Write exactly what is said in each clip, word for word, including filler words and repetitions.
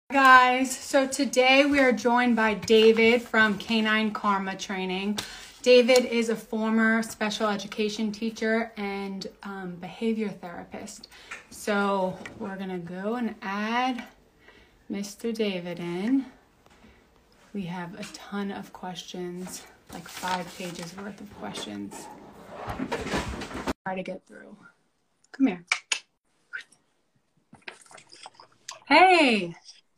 Guys, so today we are joined by David from Canine Karma Training. David is a former special education teacher and um, behavior therapist. So we're gonna go and add Mister David in. We have a ton of questions, like five pages worth of questions. Try to get through. Come here. Hey.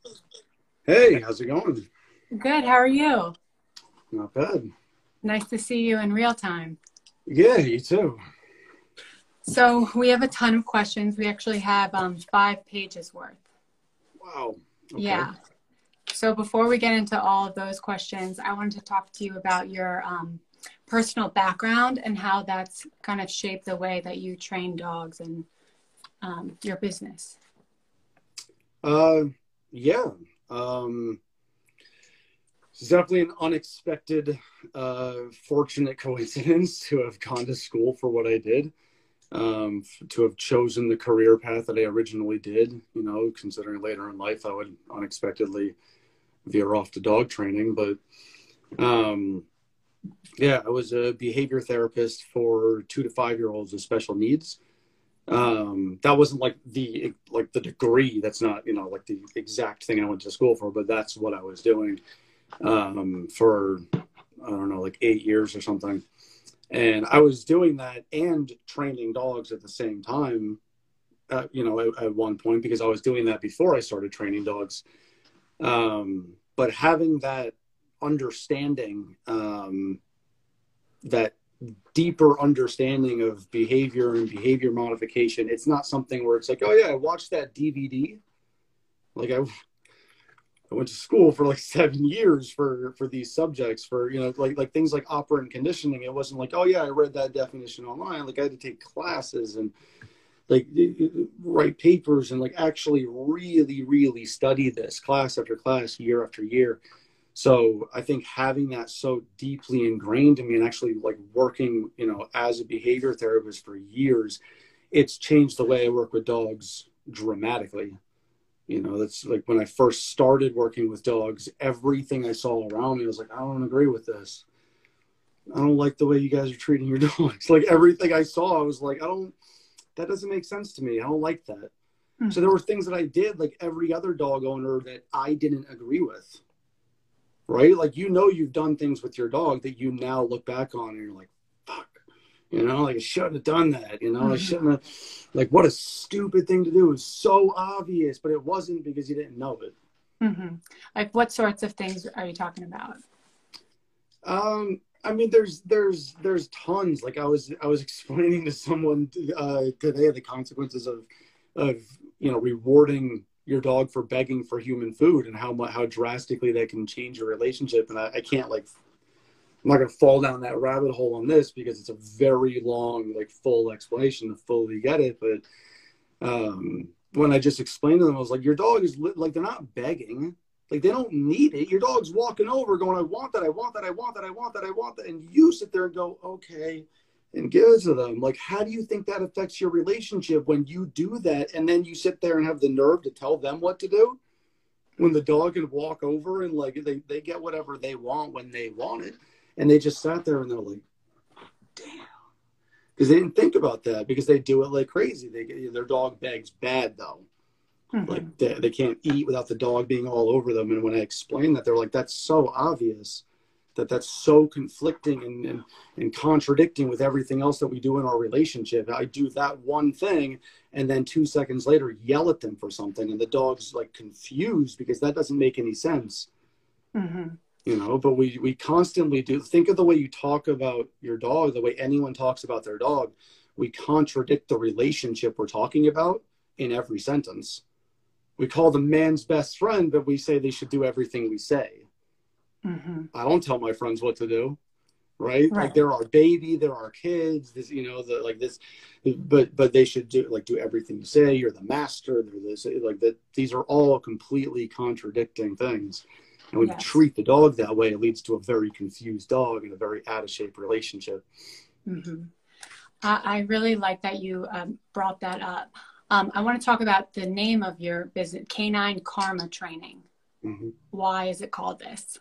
Hey, how's it going? Good, how are you? Not bad. Nice to see you in real time. Yeah, you too. So we have a ton of questions. We actually have um, five pages worth. Wow. Okay. Yeah. So before we get into all of those questions, I wanted to talk to you about your um, personal background and how that's kind of shaped the way that you train dogs and um, your business. Uh, yeah. Um, it's definitely an unexpected, uh, fortunate coincidence to have gone to school for what I did, um, to have chosen the career path that I originally did, you know, considering later in life I would unexpectedly veer off to dog training. But, um, yeah, I was a behavior therapist for two to five year olds with special needs. Um, that wasn't like the, like the degree, that's not, you know, like the exact thing I went to school for, but that's what I was doing, um, for, I don't know, like eight years or something. And I was doing that and training dogs at the same time, uh, you know, at, at one point, because I was doing that before I started training dogs. Um, but having that understanding, um, that deeper understanding of behavior and behavior modification. It's not something where it's like, oh yeah, I watched that D V D. Like I, I went to school for like seven years for, for these subjects for, you know, like, like things like operant conditioning. It wasn't like, oh yeah, I read that definition online. Like I had to take classes and like write papers and like actually really, really study this class after class, year after year. So I think having that so deeply ingrained in me and actually like working, you know, as a behavior therapist for years, it's changed the way I work with dogs dramatically. You know, that's like when I first started working with dogs, everything I saw around me was like, I don't agree with this. I don't like the way you guys are treating your dogs. Like everything I saw, I was like, I don't, that doesn't make sense to me. I don't like that. Mm-hmm. So there were things that I did like every other dog owner that I didn't agree with. Right? Like, you know, you've done things with your dog that you now look back on and you're like, fuck, you know, like I shouldn't have done that. You know, mm-hmm. I shouldn't have, like, what a stupid thing to do. It was so obvious, but it wasn't because you didn't know it. Mm-hmm. Like what sorts of things are you talking about? Um, I mean, there's, there's, there's tons. Like I was, I was explaining to someone uh, today the consequences of, of, you know, rewarding your dog for begging for human food and how much, how drastically that can change your relationship. And I, I can't like, I'm not going to fall down that rabbit hole on this because it's a very long, like full explanation to fully get it. But um, when I just explained to them, I was like, your dog is li- like, they're not begging. Like they don't need it. Your dog's walking over going, I want that. I want that. I want that. I want that. I want that. And you sit there and go, okay, and give it to them. Like, how do you think that affects your relationship when you do that? And then you sit there and have the nerve to tell them what to do when the dog can walk over and like, they, they get whatever they want when they want it. And they just sat there and they're like, damn. Because they didn't think about that because they do it like crazy. They Their dog begs bad though. Mm-hmm. Like they, they can't eat without the dog being all over them. And when I explained that, they're like, that's so obvious. That that's so conflicting and, and, and contradicting with everything else that we do in our relationship. I do that one thing and then two seconds later yell at them for something and the dog's like confused because that doesn't make any sense. Mm-hmm. You know, but we, we constantly do. Think of the way you talk about your dog, the way anyone talks about their dog. We contradict the relationship we're talking about in every sentence. We call them man's best friend, but we say they should do everything we say. Mm-hmm. I don't tell my friends what to do, right? right? Like they're our baby, they're our kids. This, you know, the like this, but but they should do like do everything you say. You're the master. They're this, like that. These are all completely contradicting things, and when yes. you treat the dog that way, it leads to a very confused dog and a very out of shape relationship. Mm-hmm. I, I really like that you um, brought that up. Um, I want to talk about the name of your business, Canine Karma Training. Mm-hmm. Why is it called this?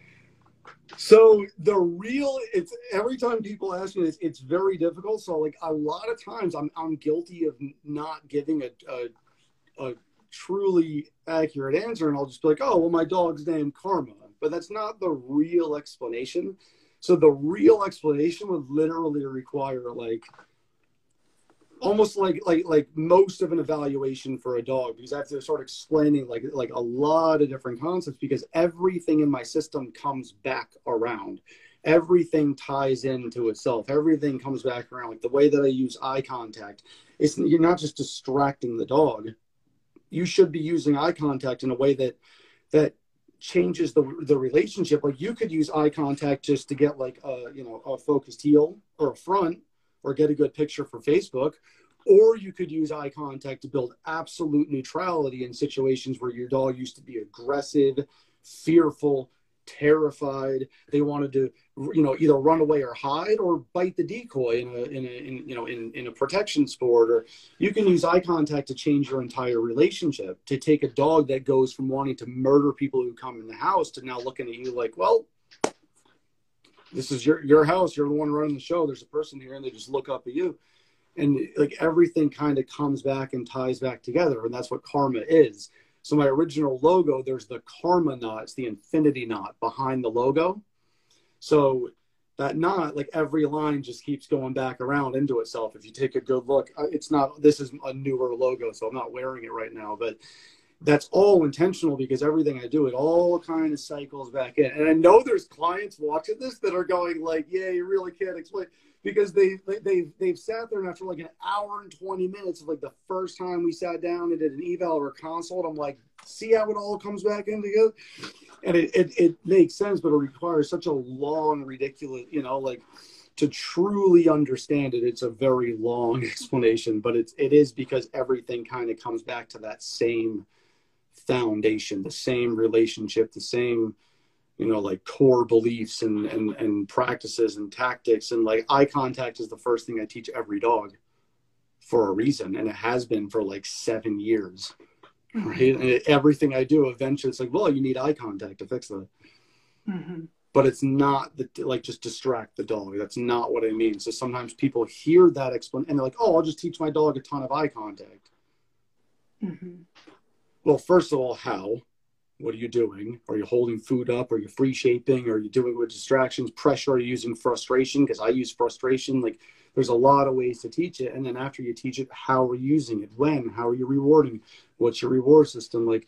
So the real, it's every time people ask me this, it's very difficult. So like a lot of times I'm, I'm guilty of not giving a, a, a truly accurate answer. And I'll just be like, oh, well, my dog's named Karma, but that's not the real explanation. So the real explanation would literally require like, almost like, like, like most of an evaluation for a dog, because I have to start explaining like, like a lot of different concepts, because everything in my system comes back around. Everything ties into itself. Everything comes back around. Like the way that I use eye contact, it's, you're not just distracting the dog. You should be using eye contact in a way that, that changes the, the relationship. Like you could use eye contact just to get like a, you know, a focused heel or a front, or get a good picture for Facebook, or you could use eye contact to build absolute neutrality in situations where your dog used to be aggressive, fearful, terrified. They wanted to, you know, either run away or hide or bite the decoy in a, in a, in, you know, in, in a protection sport. Or you can use eye contact to change your entire relationship, to take a dog that goes from wanting to murder people who come in the house to now looking at you like, well, this is your, your house. You're the one running the show. There's a person here, and they just look up at you. And like everything kind of comes back and ties back together. And that's what karma is. So my original logo, there's the karma knot. It's the infinity knot behind the logo. So that knot, like every line just keeps going back around into itself. If you take a good look, it's not, this is a newer logo, so I'm not wearing it right now, but that's all intentional, because everything I do, it all kind of cycles back in. And I know there's clients watching this that are going like, yeah, you really can't explain, because they, they, they've, they've sat there, and after like an hour and twenty minutes of like the first time we sat down and did an eval or a consult, I'm like, see how it all comes back in together? And it, it, it makes sense, but it requires such a long, ridiculous, you know, like to truly understand it, it's a very long explanation, but it's, it is because everything kind of comes back to that same foundation, the same relationship, the same, you know, like core beliefs and, and, and practices and tactics. And like eye contact is the first thing I teach every dog for a reason. And it has been for like seven years, mm-hmm. right? And it, everything I do eventually, it's like, well, you need eye contact to fix that. Mm-hmm. But it's not the, like just distract the dog. That's not what I mean. So sometimes people hear that explanation and they're like, oh, I'll just teach my dog a ton of eye contact. Mm-hmm. Well, first of all, how? What are you doing? Are you holding food up? Are you free shaping? Are you doing it with distractions? Pressure? Are you using frustration? Because I use frustration. Like there's a lot of ways to teach it. And then after you teach it, how are you using it? When? How are you rewarding? What's your reward system? Like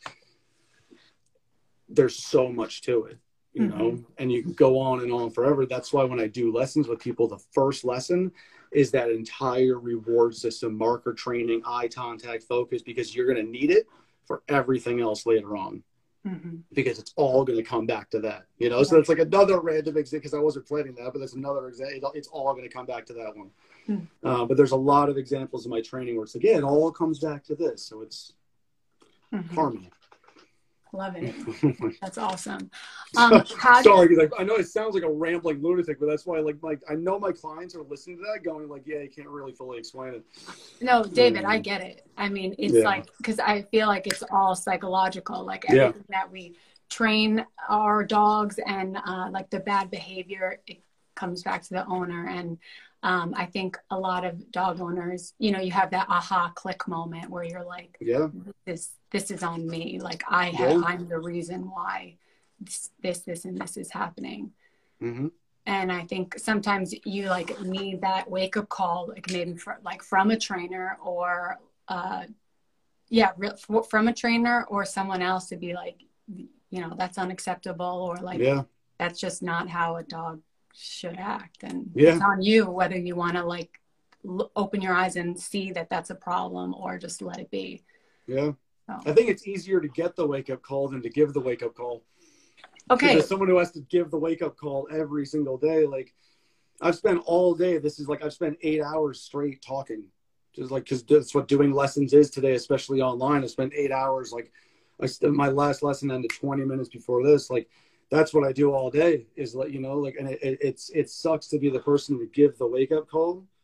there's so much to it, you mm-hmm. know, and you can go on and on forever. That's why when I do lessons with people, the first lesson is that entire reward system, marker training, eye contact, focus, because you're going to need it for everything else later on, mm-hmm. because it's all going to come back to that, you know? Yeah. So it's like another random example, because I wasn't planning that, but that's another example. It's all going to come back to that one. Mm-hmm. Uh, but there's a lot of examples in my training where it's like, yeah, it all comes back to this. So it's mm-hmm. karma. Love it. That's awesome. Um, how Sorry, because like, I know it sounds like a rambling lunatic, but that's why, like, like I know my clients are listening to that, going like, "Yeah, you can't really fully explain it." No, David, um, I get it. I mean, it's yeah. like because I feel like it's all psychological. Like everything yeah. that we train our dogs, and uh, like the bad behavior, it comes back to the owner. And um, I think a lot of dog owners, you know, you have that aha click moment where you're like, "Yeah, this." This is on me. Like I have, I'm the reason why this, this, this, and this is happening. Mm-hmm. And I think sometimes you like need that wake up call, like maybe for, like from a trainer or, uh, yeah, re- from a trainer or someone else to be like, you know, that's unacceptable, or like, yeah. that's just not how a dog should act. And yeah. it's on you whether you want to like l- open your eyes and see that that's a problem or just let it be. Yeah. I think it's easier to get the wake-up call than to give the wake-up call. Okay. Because someone who has to give the wake-up call every single day, like I've spent all day, this is like I've spent eight hours straight talking. Just like, because that's what doing lessons is today, especially online. I spent eight hours, like I spent my last lesson ended twenty minutes before this. Like that's what I do all day is let you know, like, and it, it, it's, it sucks to be the person to give the wake-up call,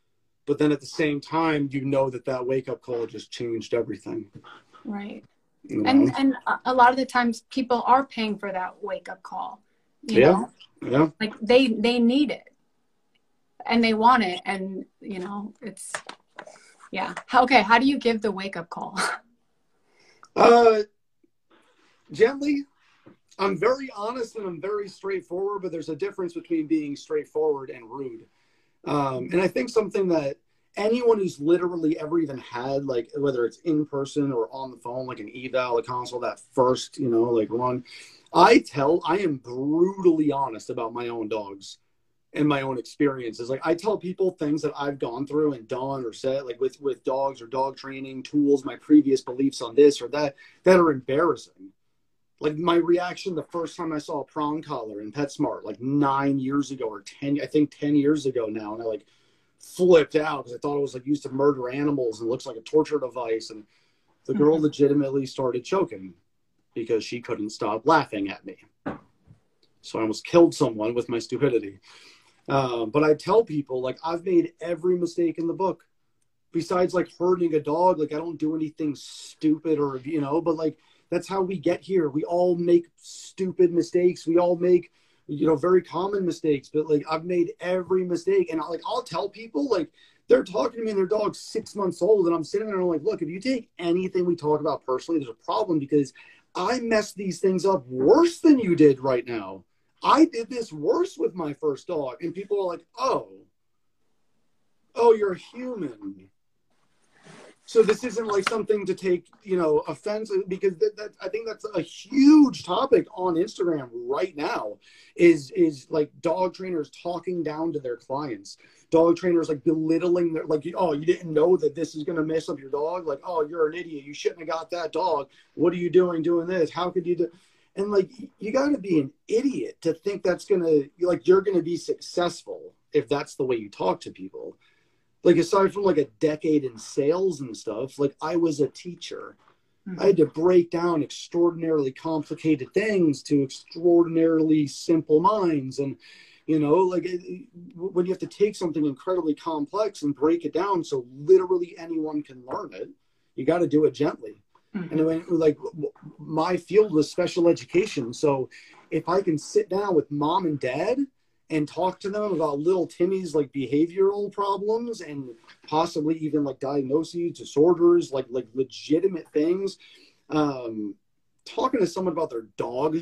But then at the same time, you know that that wake-up call just changed everything. Right. You know? And and a lot of the times people are paying for that wake-up call. You yeah. know? Yeah. Like they, they need it. And they want it. And, you know, it's, yeah. How, okay. How do you give the wake-up call? Uh, gently. I'm very honest and I'm very straightforward, but there's a difference between being straightforward and rude. Um, and I think something that anyone who's literally ever even had, like, whether it's in person or on the phone, like an eval, a console, that first, you know, like run, I tell, I am brutally honest about my own dogs and my own experiences. Like, I tell people things that I've gone through and done or said, like with, with dogs or dog training tools, my previous beliefs on this or that, that are embarrassing. Like my reaction the first time I saw a prong collar in PetSmart, like nine years ago or ten, I think ten years ago now. And I like flipped out because I thought it was like used to murder animals and looks like a torture device. And the girl mm-hmm. legitimately started choking because she couldn't stop laughing at me. So I almost killed someone with my stupidity. Um, but I tell people, like, I've made every mistake in the book. Besides like hurting a dog, like I don't do anything stupid or, you know, but like, that's how we get here. We all make stupid mistakes. We all make, you know, very common mistakes. But like, I've made every mistake, and I, like, I'll tell people, like, they're talking to me and their dog's six months old, and I'm sitting there and I'm like, look, if you take anything we talk about personally, there's a problem because I messed these things up worse than you did right now. I did this worse with my first dog, and people are like, oh, oh, you're human. So this isn't like something to take, you know, offense, because that, that I think that's a huge topic on Instagram right now is, is like dog trainers talking down to their clients, dog trainers, like belittling their, like, oh, you didn't know that this is going to mess up your dog. Like, oh, you're an idiot. You shouldn't have got that dog. What are you doing, doing this? How could you do? And like, you got to be an idiot to think that's going to, like, you're going to be successful if that's the way you talk to people. Like, aside from like a decade in sales and stuff, like I was a teacher. Mm-hmm. I had to break down extraordinarily complicated things to extraordinarily simple minds. And, you know, like it, when you have to take something incredibly complex and break it down so literally anyone can learn it, you got to do it gently. Mm-hmm. And when, like, my field was special education. So if I can sit down with mom and dad and talk to them about little Timmy's like behavioral problems and possibly even like diagnoses, disorders, like like legitimate things. Um, talking to someone about their dog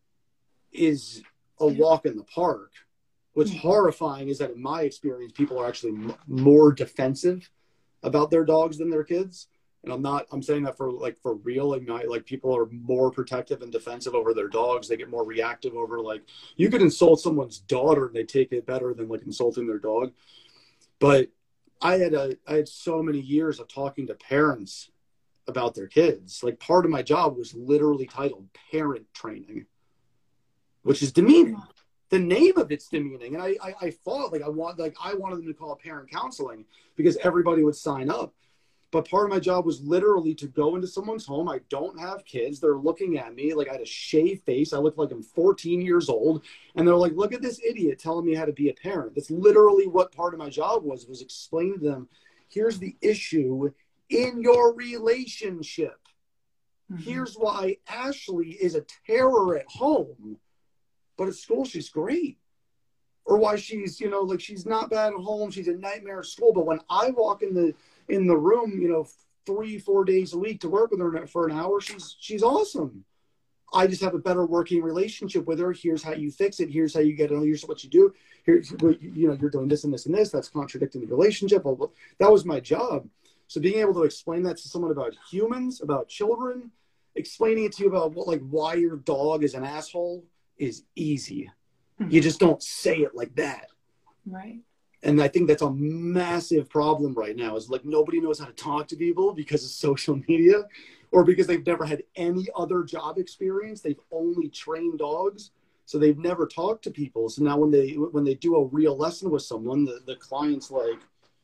is a walk in the park. What's mm-hmm. horrifying is that in my experience, people are actually m- more defensive about their dogs than their kids. And I'm not, I'm saying that for like, for real. Like, my, like people are more protective and defensive over their dogs. They get more reactive over, like, you could insult someone's daughter and they take it better than like insulting their dog. But I had a, I had so many years of talking to parents about their kids. Like, part of my job was literally titled parent training, which is demeaning. The name of it's demeaning. And I, I, I fought, like, I want, like, I wanted them to call it parent counseling because everybody would sign up. But part of my job was literally to go into someone's home. I don't have kids. They're looking at me like I had a shaved face. I looked like I'm fourteen years old. And they're like, look at this idiot telling me how to be a parent. That's literally what part of my job was, was explain to them, here's the issue in your relationship. Mm-hmm. Here's why Ashley is a terror at home, but at school she's great. Or why she's, you know, like, she's not bad at home. She's a nightmare at school. But when I walk in the in the room, you know, three, four days a week to work with her for an hour, she's she's awesome. I just have a better working relationship with her. Here's how you fix it. Here's how you get it. Here's what you do. Here's, you know, you're doing this and this and this. That's contradicting the relationship. That was my job. So being able to explain that to someone about humans, about children, explaining it to you about what, like, why your dog is an asshole is easy. Mm-hmm. You just don't say it like that. Right. And I think that's a massive problem right now, is like nobody knows how to talk to people because of social media, or because they've never had any other job experience. They've only trained dogs. So they've never talked to people. So now when they, when they do a real lesson with someone, the, the client's like,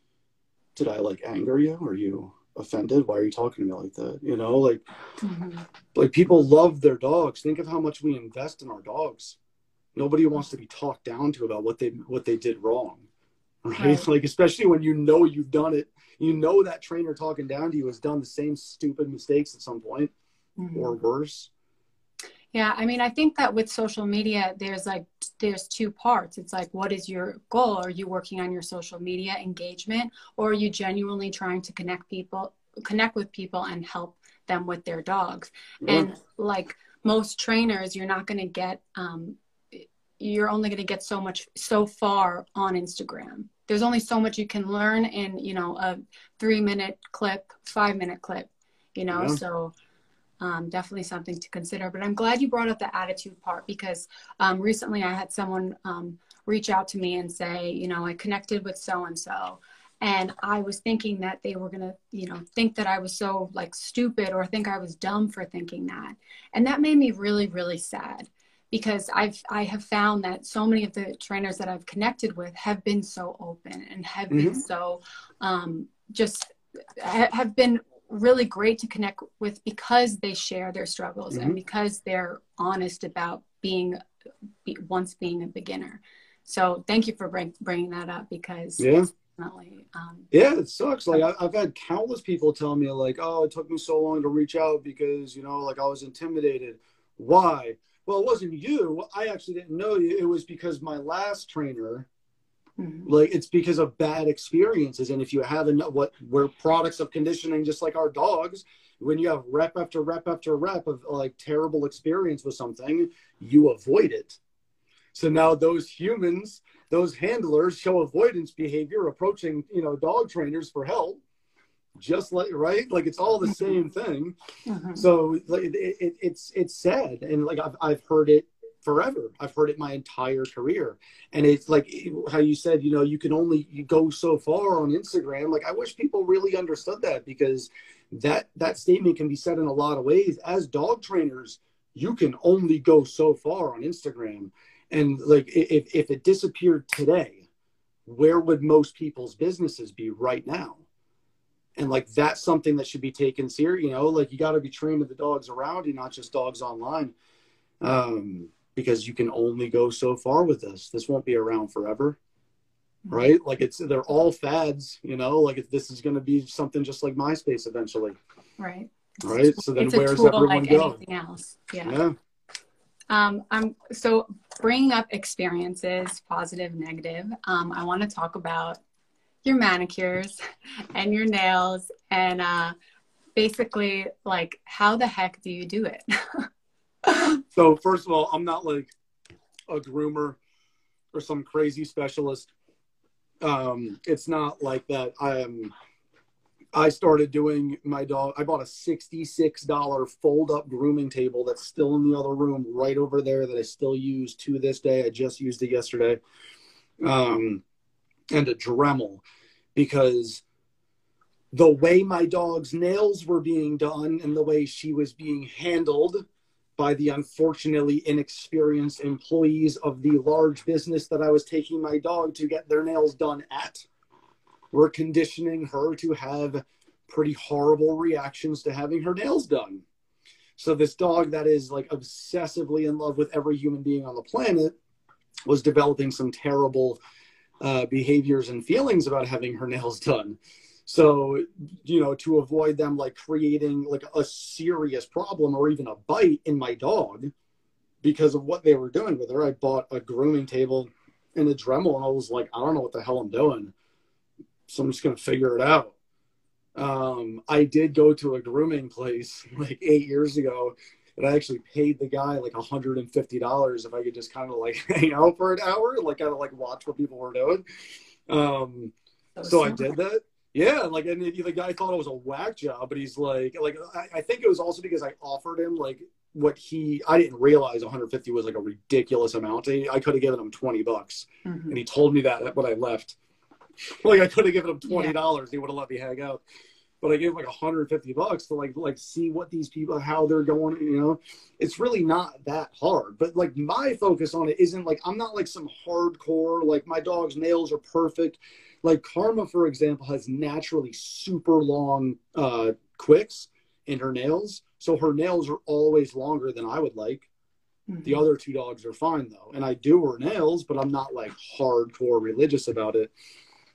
did I like anger you? Are you offended? Why are you talking to me like that? You know, like, mm-hmm. like people love their dogs. Think of how much we invest in our dogs. Nobody wants to be talked down to about what they, what they did wrong. right? Right. Like, especially when you know you've done it, you know that trainer talking down to you has done the same stupid mistakes at some point Mm-hmm. or worse. Yeah, I mean, I think that with social media, there's like, there's two parts. It's like, what is your goal? Are you working on your social media engagement, or are you genuinely trying to connect people, connect with people and help them with their dogs? Yeah. And like most trainers, you're not going to get, um, you're only going to get so much, so far on Instagram. There's only so much you can learn in, you know, a three minute clip, five minute clip, you know, Yeah. so Um, definitely something to consider. But I'm glad you brought up the attitude part, because um, recently I had someone um, reach out to me and say, you know, I connected with so-and-so, and I was thinking that they were going to, you know, think that I was so like stupid or think I was dumb for thinking that. And that made me really, really sad, because I've, I have found that so many of the trainers that I've connected with have been so open and have Mm-hmm. been so um, just ha- have been really great to connect with, because they share their struggles Mm-hmm. and because they're honest about being be, once being a beginner. So thank you for bring, bringing that up, because Yeah. it's definitely um, yeah, it sucks. Like I, I've had countless people tell me like, oh, it took me so long to reach out because, you know, like I was intimidated. Why? Well, it wasn't you. I actually didn't know you. It was because my last trainer, mm-hmm. like it's because of bad experiences. And if you have enough, what we're products of conditioning, just like our dogs, when you have rep after rep after rep of like terrible experience with something, you avoid it. So now those humans, those handlers show avoidance behavior approaching, you know, dog trainers for help, just like, right? Like it's all the same thing. Mm-hmm. So like, it, it, it's, it's sad. And like, I've, I've heard it forever. I've heard it my entire career. And it's like how you said, you know, you can only you go so far on Instagram. Like I wish people really understood that, because that, that statement can be said in a lot of ways. As dog trainers, you can only go so far on Instagram. And like, if, if it disappeared today, where would most people's businesses be right now? And like, that's something that should be taken serious. You know, like you got to be trained to the dogs around you, not just dogs online. Um, because you can only go so far with this. This won't be around forever, right? Like it's, they're all fads, you know, like if this is going to be something just like MySpace eventually. Right. Right. So then it's a where's tool everyone like go? anything else. Yeah. Yeah. Um, I'm so bringing up experiences, positive, negative. Um, I want to talk about your manicures and your nails, and uh, basically like, how the heck do you do it? So first of all, I'm not like a groomer or some crazy specialist. Um, it's not like that. I am, I started doing my dog. I bought a sixty-six dollar fold up grooming table that's still in the other room right over there that I still use to this day. I just used it yesterday. Um, and a Dremel, because the way my dog's nails were being done and the way she was being handled by the unfortunately inexperienced employees of the large business that I was taking my dog to get their nails done at, were conditioning her to have pretty horrible reactions to having her nails done. So this dog that is like obsessively in love with every human being on the planet was developing some terrible uh, behaviors and feelings about having her nails done. So, you know, to avoid them like creating like a serious problem or even a bite in my dog because of what they were doing with her, I bought a grooming table and a Dremel, and I was like, I don't know what the hell I'm doing, so I'm just going to figure it out. Um, I did go to a grooming place like eight years ago, and I actually paid the guy like one hundred fifty dollars if I could just kind of like hang out for an hour, like kind of like watch what people were doing. Um, so I did that. Yeah, like, and the guy thought it was a whack job, but he's like, like I, I think it was also because I offered him like what he, I didn't realize one hundred fifty was like a ridiculous amount. I could have given him twenty bucks, mm-hmm. and he told me that when I left. Like I could have given him twenty dollars, yeah. He would have let me hang out. But I gave him like one hundred fifty bucks to like like see what these people, how they're going. You know, it's really not that hard. But like my focus on it isn't like, I'm not like some hardcore like my dog's nails are perfect. Like Karma, for example, has naturally super long uh, quicks in her nails. So her nails are always longer than I would like. Mm-hmm. The other two dogs are fine, though. And I do her nails, but I'm not like hardcore religious about it.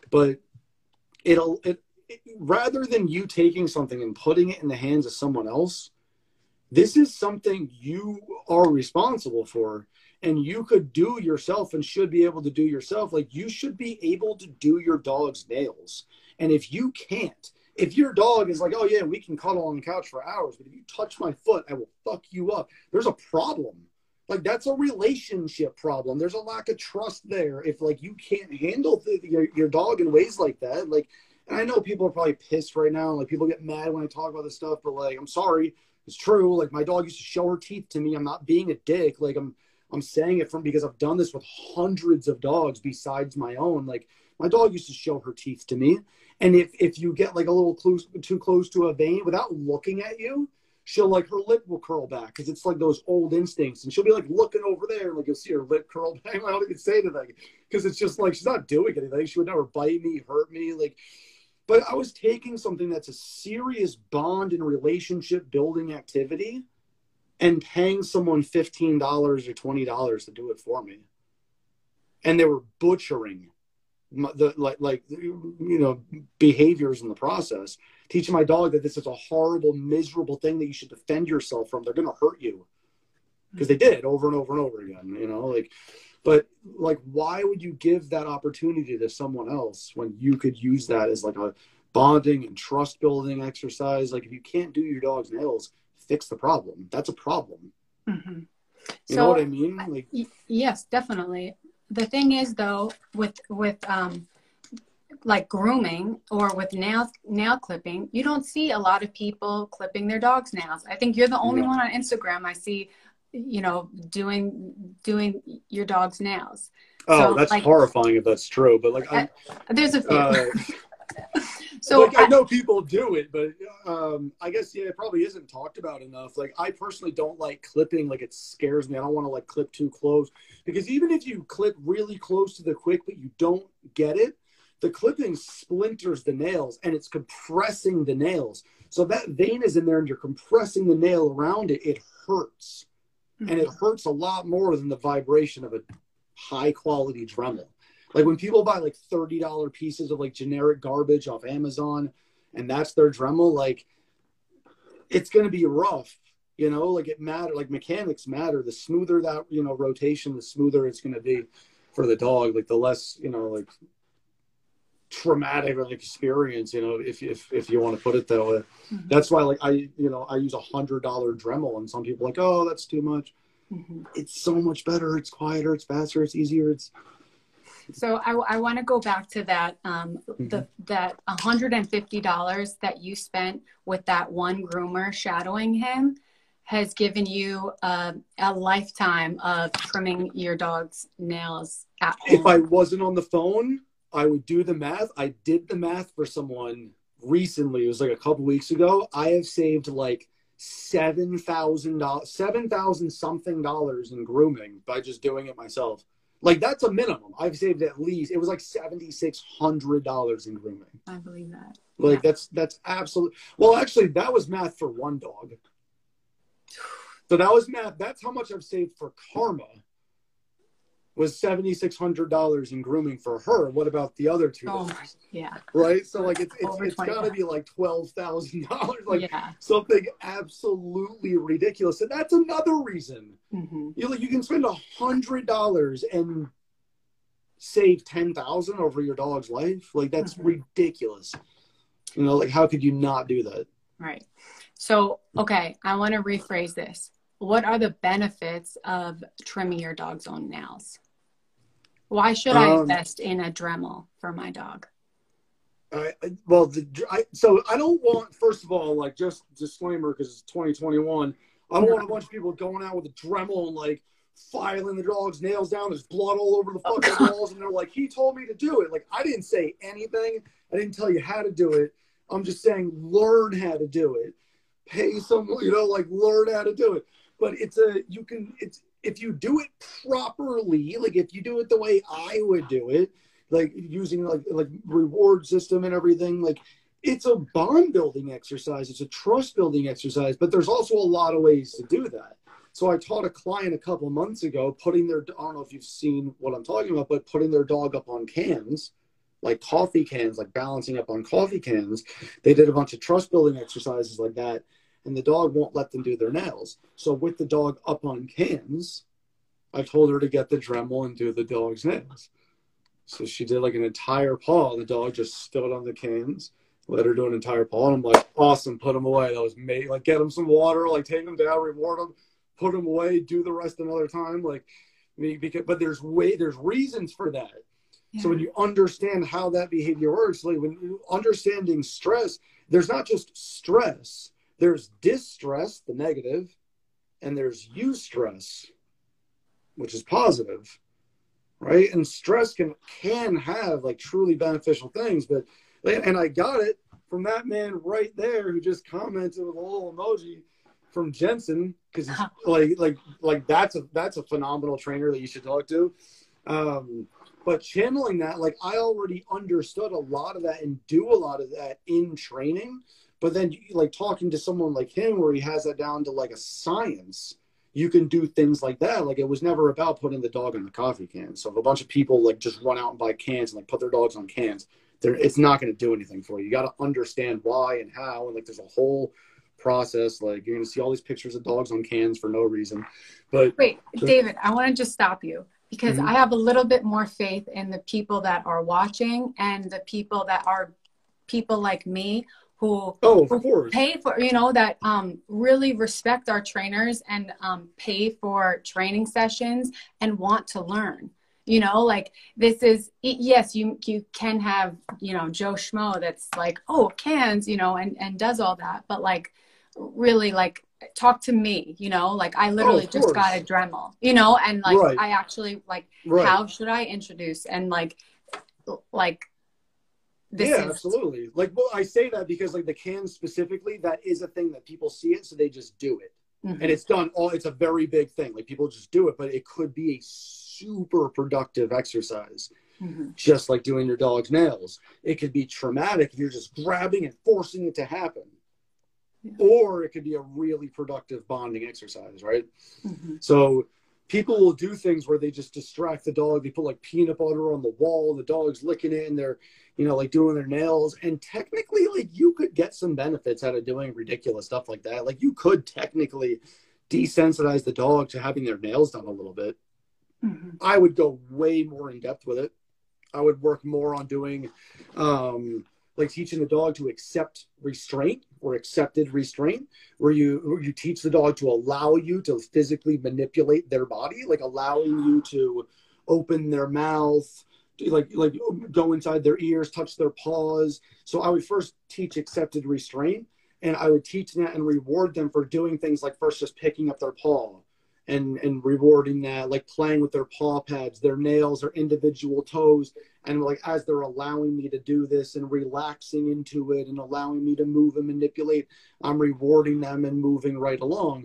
But it'll, it, it, rather than you taking something and putting it in the hands of someone else, this is something you are responsible for, and you could do yourself and should be able to do yourself. Like, you should be able to do your dog's nails. And if you can't, if your dog is like, oh yeah, we can cuddle on the couch for hours, but if you touch my foot, I will fuck you up, there's a problem. Like, that's a relationship problem. There's a lack of trust there. If like you can't handle the, your, your dog in ways like that, like, and I know people are probably pissed right now. Like, people get mad when I talk about this stuff, but like, I'm sorry. It's true. Like, my dog used to show her teeth to me. I'm not being a dick. Like, I'm, I'm saying it from, because I've done this with hundreds of dogs besides my own. Like, my dog used to show her teeth to me. And if, if you get like a little close, too close to a vein without looking at you, she'll like, her lip will curl back because it's like those old instincts, and she'll be like looking over there, and like you'll see her lip curl back. I don't even say anything because it's just like, she's not doing anything. She would never bite me, hurt me. Like, but I was taking something that's a serious bond and relationship building activity and paying someone fifteen dollars or twenty dollars to do it for me. And they were butchering the like like you know behaviors in the process, teaching my dog that this is a horrible, miserable thing that you should defend yourself from. They're going to hurt you, because they did over and over and over again, you know, like, but like, why would you give that opportunity to someone else when you could use that as like a bonding and trust building exercise? Like, if you can't do your dog's nails, fix the problem. That's a problem. Mm-hmm. You So, know what I mean? Like, y- yes, definitely. The thing is, though, with with um, like grooming or with nail nail clipping, you don't see a lot of people clipping their dog's nails. I think you're the only Yeah. one on Instagram I see, you know, doing doing your dog's nails. oh, So, that's like, horrifying if that's true. But like, I, there's a few. uh, So like, I I- know people do it, but um, I guess, yeah, it probably isn't talked about enough. Like, I personally don't like clipping. Like, it scares me. I don't want to like clip too close, because even if you clip really close to the quick, but you don't get it, the clipping splinters the nails and it's compressing the nails. So that vein is in there and you're compressing the nail around it. It hurts. And it hurts a lot more than the vibration of a high quality Dremel. Like, when people buy like thirty dollar pieces of like generic garbage off Amazon and that's their Dremel, like, it's going to be rough, you know, like, it matter, like, mechanics matter. The smoother that, you know, rotation, the smoother it's going to be for the dog. Like, the less, you know, like, traumatic of an experience, you know, if, if, if you want to put it that way. Mhm. That's why, like, I, you know, I use a hundred dollar Dremel, and some people are like, oh, that's too much. Mhm. It's so much better. It's quieter. It's faster. It's easier. It's, So I, I want to go back to that, um, the, that one hundred fifty dollars that you spent with that one groomer shadowing him has given you uh, a lifetime of trimming your dog's nails at home. if I wasn't on the phone, I would do the math. I did the math for someone recently. It was like a couple weeks ago. I have saved like seven thousand dollars, seven thousand something dollars in grooming by just doing it myself. Like, that's a minimum. I've saved at least, it was like seven thousand six hundred dollars in grooming. I believe that. Like, Yeah. that's, that's absolute. Well, actually, that was math for one dog. So that was math. That's how much I've saved for Karma, was seven thousand six hundred dollars in grooming for her. What about the other two Oh, dogs? yeah. Right? So like, it's, it's, Over it's got to twenty. be like twelve thousand dollars, like Yeah. something absolutely ridiculous. And that's another reason. Mm-hmm. You know, like, you can spend a hundred dollars and save ten thousand over your dog's life. Like, that's Mhm. ridiculous. You know, like, how could you not do that? Right. So, okay, I want to rephrase this. What are the benefits of trimming your dog's own nails? Why should I Um, invest in a Dremel for my dog? I, I- well, the, I, so I don't want, first of all, like, just disclaimer, because it's twenty twenty-one. I don't want a bunch of people going out with a Dremel and like filing the dog's nails down. There's blood all over the fucking walls, and they're like, he told me to do it. Like, I didn't say anything. I didn't tell you how to do it. I'm just saying, learn how to do it. Pay someone, you know, like, learn how to do it. But it's a, you can, it's, if you do it properly, like, if you do it the way I would do it, like using like, like reward system and everything, like, it's a bond building exercise. It's a trust building exercise, but there's also a lot of ways to do that. So I taught a client a couple months ago, putting their, I don't know if you've seen what I'm talking about, but putting their dog up on cans like coffee cans, like balancing up on coffee cans. They did a bunch of trust building exercises like that, and the dog won't let them do their nails. So with the dog up on cans, I told her to get the Dremel and do the dog's nails. So she did like an entire paw. The dog just stood on the cans, let her do an entire paw. And I'm like, awesome, put them away. That was made. Like, get them some water, like take them down, reward them, put them away, do the rest another time. Like, because, but there's way, there's reasons for that. Yeah. So when you understand how that behavior works, like when you understanding stress, there's not just stress, there's distress, the negative, and there's eustress, which is positive, right? And stress can can have like truly beneficial things, but and I got it from that man right there who just commented with a little emoji from Jensen, because like like like that's a that's a phenomenal trainer that you should talk to. Um, but channeling that, like I already understood a lot of that and do a lot of that in training. But then like talking to someone like him where he has that down to like a science, you can do things like that. Like it was never about putting the dog in the coffee can. So if a bunch of people like just run out and buy cans and like put their dogs on cans, it's not going to do anything for you. You got to understand why and how. And like there's a whole process. Like you're going to see all these pictures of dogs on cans for no reason. But wait, David, I want to just stop you because mm-hmm. I have a little bit more faith in the people that are watching and the people that are people like me who, oh, of who course. pay for, you know, that um, really respect our trainers and um, pay for training sessions and want to learn. You know, like this is, yes, you you can have, you know, Joe Schmo that's like, oh, cans, you know, and, and does all that. But like, really, like, talk to me, you know, like I literally oh, just got a Dremel, you know, and like, right. I actually like, right. how should I introduce? And like, like, this yeah, is... absolutely. Like, well, I say that because like the cans specifically, that is a thing that people see it. So they just do it. Mm-hmm. And it's done all, it's a very big thing. Like people just do it, but it could be a super productive exercise. Mm-hmm. Just like doing your dog's nails. It could be traumatic if you're just grabbing and forcing it to happen. Yeah. Or it could be a really productive bonding exercise, right? Mm-hmm. So people will do things where they just distract the dog. They put like peanut butter on the wall, the dog's licking it, and they're, you know, like doing their nails. And technically, like you could get some benefits out of doing ridiculous stuff like that. Like you could technically desensitize the dog to having their nails done a little bit. Mm-hmm. I would go way more in depth with it. I would work more on doing, um, like teaching the dog to accept restraint or accepted restraint, where you where you teach the dog to allow you to physically manipulate their body, like allowing you to open their mouth, like like go inside their ears, touch their paws. So I would first teach accepted restraint, and I would teach that and reward them for doing things like first just picking up their paw. And, and rewarding that, like playing with their paw pads, their nails, their individual toes. And like, as they're allowing me to do this and relaxing into it and allowing me to move and manipulate, I'm rewarding them and moving right along.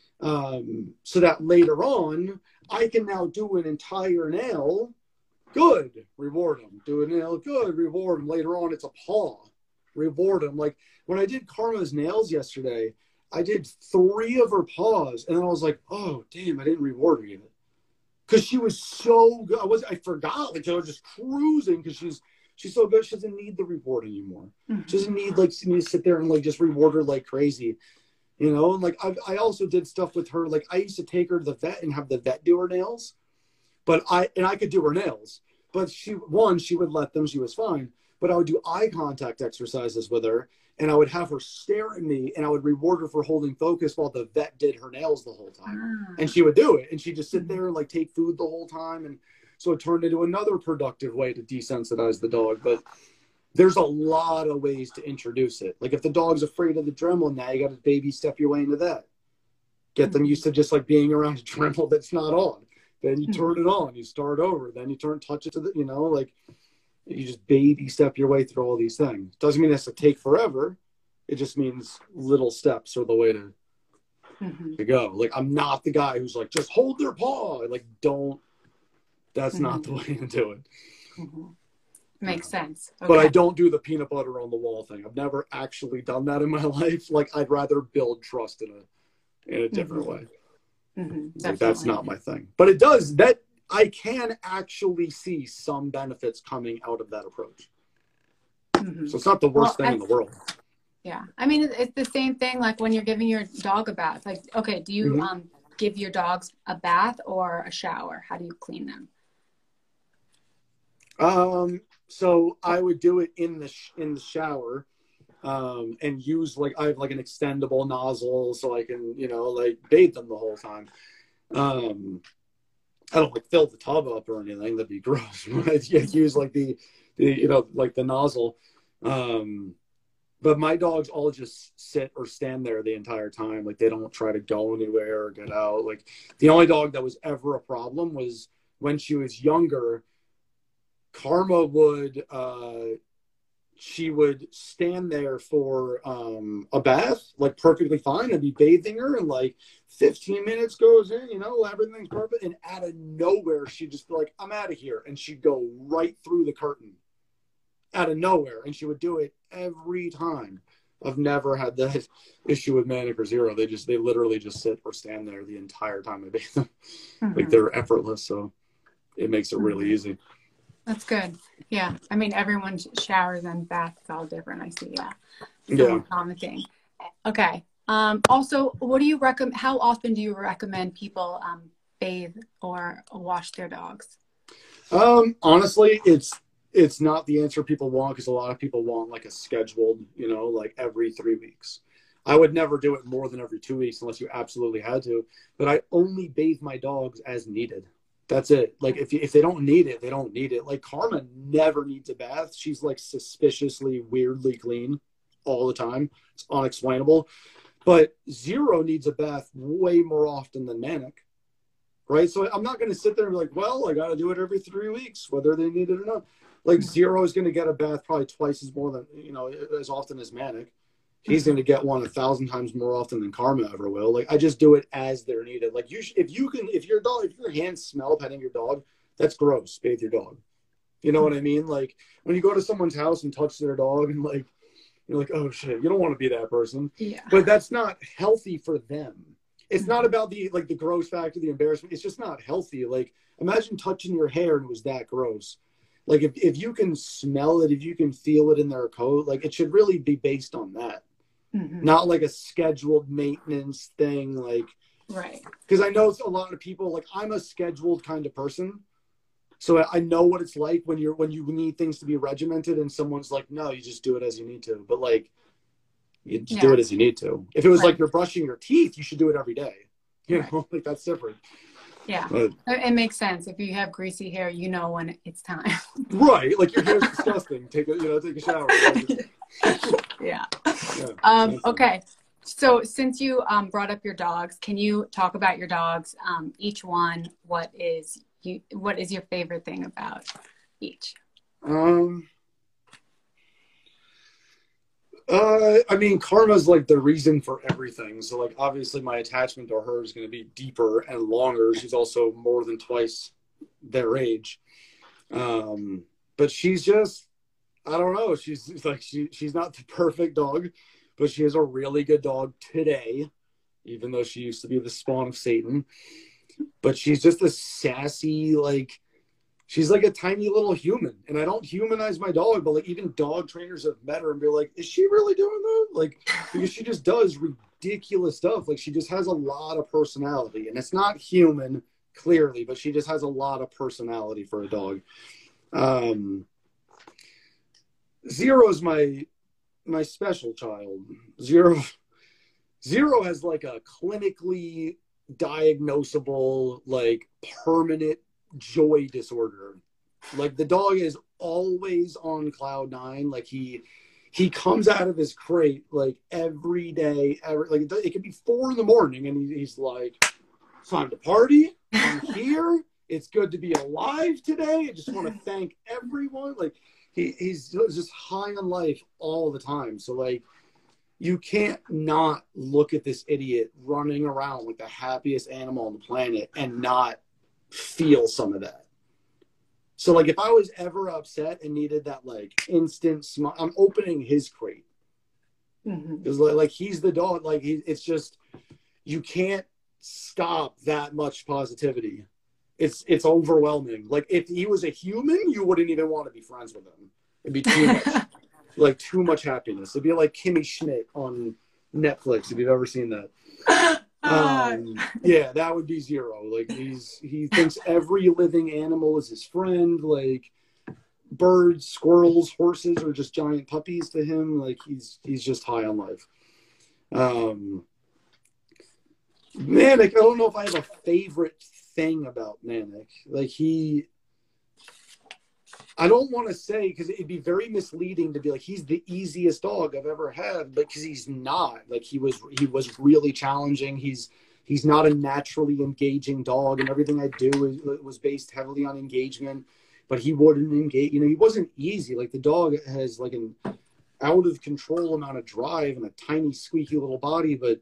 Um, so that later on, I can now do an entire nail. Good. Reward them. Do a nail. Good. Reward them. Later on, it's a paw. Reward them. Like when I did Karma's nails yesterday, I did three of her paws, and then I was like, "Oh, damn! I didn't reward her yet," because she was so good. I was, I forgot, like I was just cruising because she's she's so good. She doesn't need the reward anymore. Mm-hmm. She doesn't need like me to sit there and like just reward her like crazy, you know. And like I, I also did stuff with her. Like I used to take her to the vet and have the vet do her nails, but I and I could do her nails, but she one she would let them. She was fine, but I would do eye contact exercises with her. And I would have her stare at me, and I would reward her for holding focus while the vet did her nails the whole time. Ah. And she would do it, and she'd just sit there and like take food the whole time. And so it turned into another productive way to desensitize the dog. But there's a lot of ways to introduce it. Like if the dog's afraid of the Dremel, now you got to baby step your way into that. Get them used to just like being around a Dremel that's not on. Then you turn it on, you start over. Then you turn, touch it to the, you know, like. You just baby step your way through all these things. Doesn't mean it has to take forever. It just means little steps are the way to, mm-hmm. to go. Like, I'm not the guy who's like, just hold their paw. Like, don't. That's mm-hmm. not the way to do it. Mm-hmm. Makes sense. Okay. But I don't do the peanut butter on the wall thing. I've never actually done that in my life. Like, I'd rather build trust in a in a different mm-hmm. way. Mm-hmm. Like, that's not my thing. But it does. That I can actually see some benefits coming out of that approach. Mm-hmm. So it's not the worst well, thing I, in the world. Yeah. I mean, it's the same thing like when you're giving your dog a bath. Like, okay, do you mm-hmm. um, give your dogs a bath or a shower? How do you clean them? Um, so I would do it in the, sh- in the shower. Um, and use like, I have like an extendable nozzle so I can, you know, like bathe them the whole time. Um, I don't like fill the tub up or anything. That'd be gross. I use like the, the, you know, like the nozzle. Um, but my dogs all just sit or stand there the entire time. Like they don't try to go anywhere or get out. Like the only dog that was ever a problem was when she was younger, Karma would, uh, she would stand there for um, a bath, like perfectly fine. I'd be bathing her and like fifteen minutes goes in, you know, everything's perfect. And out of nowhere, she'd just be like, I'm out of here. And she'd go right through the curtain out of nowhere. And she would do it every time. I've never had that issue with Manic or Zero. They just, they literally just sit or stand there the entire time I bathe them. Mm-hmm. Like they're effortless. So it makes it really mm-hmm. easy. That's good. Yeah. I mean, everyone showers and baths all different. I see. Yeah. Yeah. Common thing. Okay. Um, also, what do you recommend? How often do you recommend people um, bathe or wash their dogs? Um, honestly, it's, it's not the answer people want because a lot of people want like a scheduled, you know, like every three weeks. I would never do it more than every two weeks unless you absolutely had to. But I only bathe my dogs as needed. That's it. Like if you, if they don't need it, they don't need it. Like Karma never needs a bath. She's like suspiciously weirdly clean all the time. It's unexplainable. But Zero needs a bath way more often than Manic. Right? So I'm not going to sit there and be like, well, I got to do it every three weeks, whether they need it or not. Like Zero is going to get a bath probably twice as more than, you know, as often as Manic. He's going to get one a thousand times more often than Karma ever will. Like I just do it as they're needed. Like you, sh- if you can, if your dog, if your hands smell petting your dog, that's gross. Bathe your dog. You know what I mean? Like when you go to someone's house and touch their dog and like, you're like, oh shit, you don't want to be that person. Yeah. But that's not healthy for them. It's not about the, like the gross factor, the embarrassment. It's just not healthy. Like imagine touching your hair and it was that gross. Like if, if you can smell it, if you can feel it in their coat, like it should really be based on that. Mm-hmm. Not like a scheduled maintenance thing, like right. Because I know a lot of people, like I'm a scheduled kind of person, so I know what it's like when you're when you need things to be regimented, and someone's like, "No, you just do it as you need to." But like, you just yeah. do it as you need to. If it was right. like you're brushing your teeth, you should do it every day. You right. know, like that's different. Yeah, but, it makes sense. If you have greasy hair, you know when it's time. Right, like your hair's disgusting. Take a you know take a shower. yeah. yeah. Um, okay. So since you um, brought up your dogs, can you talk about your dogs? Um, each one. What is you? What is your favorite thing about each? Um. Uh, I mean, Karma's like the reason for everything. So, like, obviously, my attachment to her is going to be deeper and longer. She's also more than twice their age. Um, but she's just, I don't know. She's like she she's not the perfect dog, but she is a really good dog today, even though she used to be the spawn of Satan. But she's just a sassy, like. She's like a tiny little human, and I don't humanize my dog, but like even dog trainers have met her and be like, is she really doing that? Like, because she just does ridiculous stuff. Like she just has a lot of personality, and it's not human clearly, but she just has a lot of personality for a dog. Um, Zero is my, my special child. Zero, Zero has like a clinically diagnosable, like permanent joy disorder. Like the dog is always on cloud nine. Like he he comes out of his crate like every day, every like it could be four in the morning and he, he's like, it's time to party. I'm here. It's good to be alive today. I just want to thank everyone. Like he he's just high on life all the time. So like you can't not look at this idiot running around like the happiest animal on the planet and not feel some of that. So like if I was ever upset and needed that like instant smile, I'm opening his crate because mm-hmm. like, like he's the dog. Like he, it's just you can't stop that much positivity. It's it's overwhelming. Like if he was a human, you wouldn't even want to be friends with him. It'd be too much, like too much happiness. It'd be like Kimmy Schmidt on Netflix if you've ever seen that. Um, yeah, that would be zero. Like he's he thinks every living animal is his friend. Like birds, squirrels, horses are just giant puppies to him. Like he's he's just high on life. Um, Manic, I don't know if I have a favorite thing about Manic. Like he, I don't want to say, because it'd be very misleading to be like he's the easiest dog I've ever had, but because he's not. Like he was, he was really challenging. He's he's not a naturally engaging dog, and everything I do is, was based heavily on engagement. But he wouldn't engage. You know, he wasn't easy. Like the dog has like an out of control amount of drive and a tiny squeaky little body, but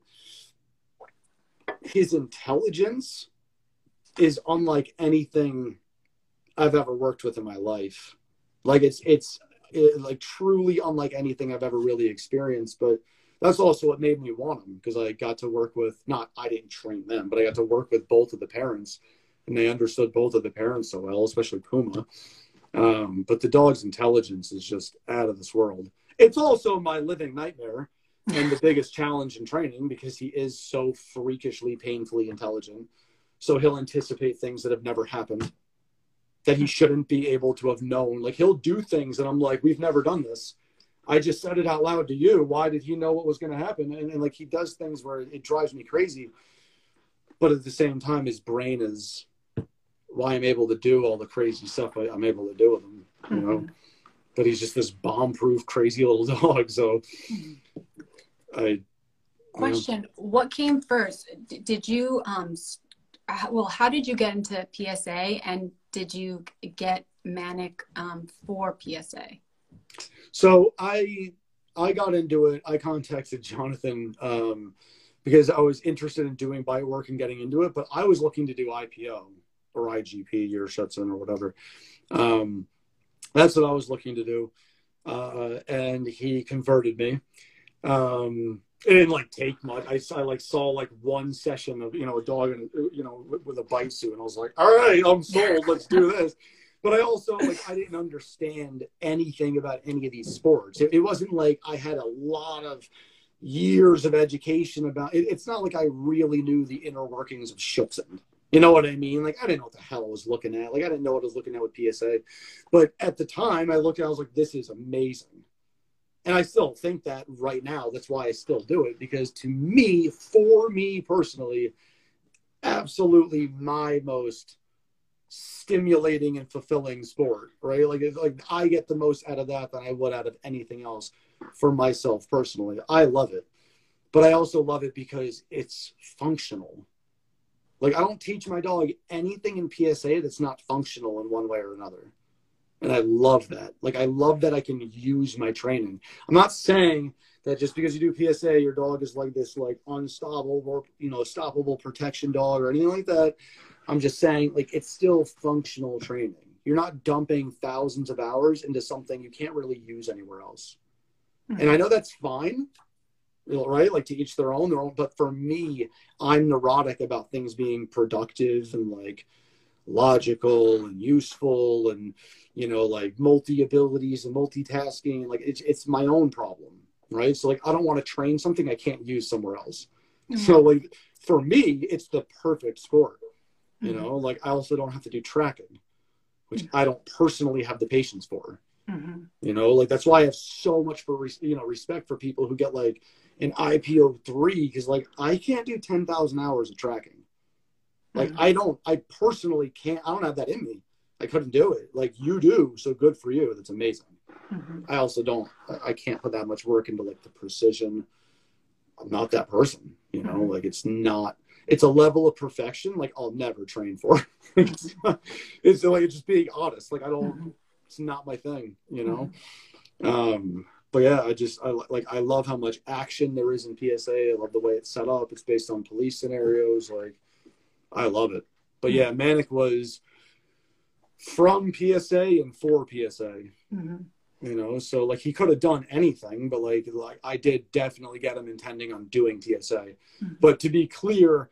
his intelligence is unlike anything I've ever worked with in my life. Like it's, it's it, like truly unlike anything I've ever really experienced. But that's also what made me want him, because I got to work with, not, I didn't train them, but I got to work with both of the parents, and they understood both of the parents so well, especially Puma. Um, but the dog's intelligence is just out of this world. It's also my living nightmare and the biggest challenge in training, because he is so freakishly, painfully intelligent. So he'll anticipate things that have never happened, that he shouldn't be able to have known. Like he'll do things and I'm like, we've never done this. I just said it out loud to you. Why did he know what was going to happen? And, and like he does things where it drives me crazy. But at the same time, his brain is why I'm able to do all the crazy stuff I, I'm able to do with him, you know. Mm-hmm. But he's just this bomb-proof, crazy little dog. So I question, what came first? D- did you um well how did you get into P S A, and did you get Manic um for P S A? So I I got into it. I contacted Jonathan um because I was interested in doing bite work and getting into it, but I was looking to do I P O or I G P, your Schutzhund or whatever. Um that's what I was looking to do. Uh and he converted me. Um, it didn't like take much. I, I like saw like one session of, you know, a dog and, you know, with, with a bite suit. And I was like, all right, I'm sold. Let's do this. But I also like, I didn't understand anything about any of these sports. It, it wasn't like I had a lot of years of education about it. It's not like I really knew the inner workings of Schutzhund. You know what I mean? Like, I didn't know what the hell I was looking at. Like, I didn't know what I was looking at with P S A. But at the time I looked at it, I was like, this is amazing. And I still think that right now. That's why I still do it, because to me, for me personally, absolutely my most stimulating and fulfilling sport, right? Like, like I get the most out of that than I would out of anything else for myself personally. I love it. But I also love it because it's functional. Like, I don't teach my dog anything in P S A that's not functional in one way or another. And I love that. Like, I love that I can use my training. I'm not saying that just because you do P S A, your dog is like this, like, unstoppable, you know, stoppable protection dog or anything like that. I'm just saying, like, it's still functional training. You're not dumping thousands of hours into something you can't really use anywhere else. Mm-hmm. And I know that's fine, right? Like, to each their own, their own. But for me, I'm neurotic about things being productive and, like, logical and useful and, you know, like multi abilities and multitasking. Like it's, it's my own problem, right? So like, I don't want to train something I can't use somewhere else. Mm-hmm. So like for me, it's the perfect sport, you mm-hmm. know, like I also don't have to do tracking, which mm-hmm. I don't personally have the patience for, mm-hmm. you know, like that's why I have so much for, you know, respect for people who get like an I P O three. Cause like I can't do ten thousand hours of tracking. Like, I don't, I personally can't, I don't have that in me. I couldn't do it. Like, you do, so good for you. That's amazing. Mm-hmm. I also don't, I, I can't put that much work into, like, the precision. I'm not that person, you know? Mm-hmm. Like, it's not, it's a level of perfection, like, I'll never train for. it's, it's like, it's just being honest. Like, I don't, mm-hmm. it's not my thing, you know? Mm-hmm. Um, but yeah, I just, I like, I love how much action there is in P S A. I love the way it's set up. It's based on police scenarios, like, I love it. But yeah, Manic was from P S A and for P S A. Mm-hmm. You know, so like he could have done anything, but like like I did definitely get him intending on doing P S A. Mm-hmm. But to be clear,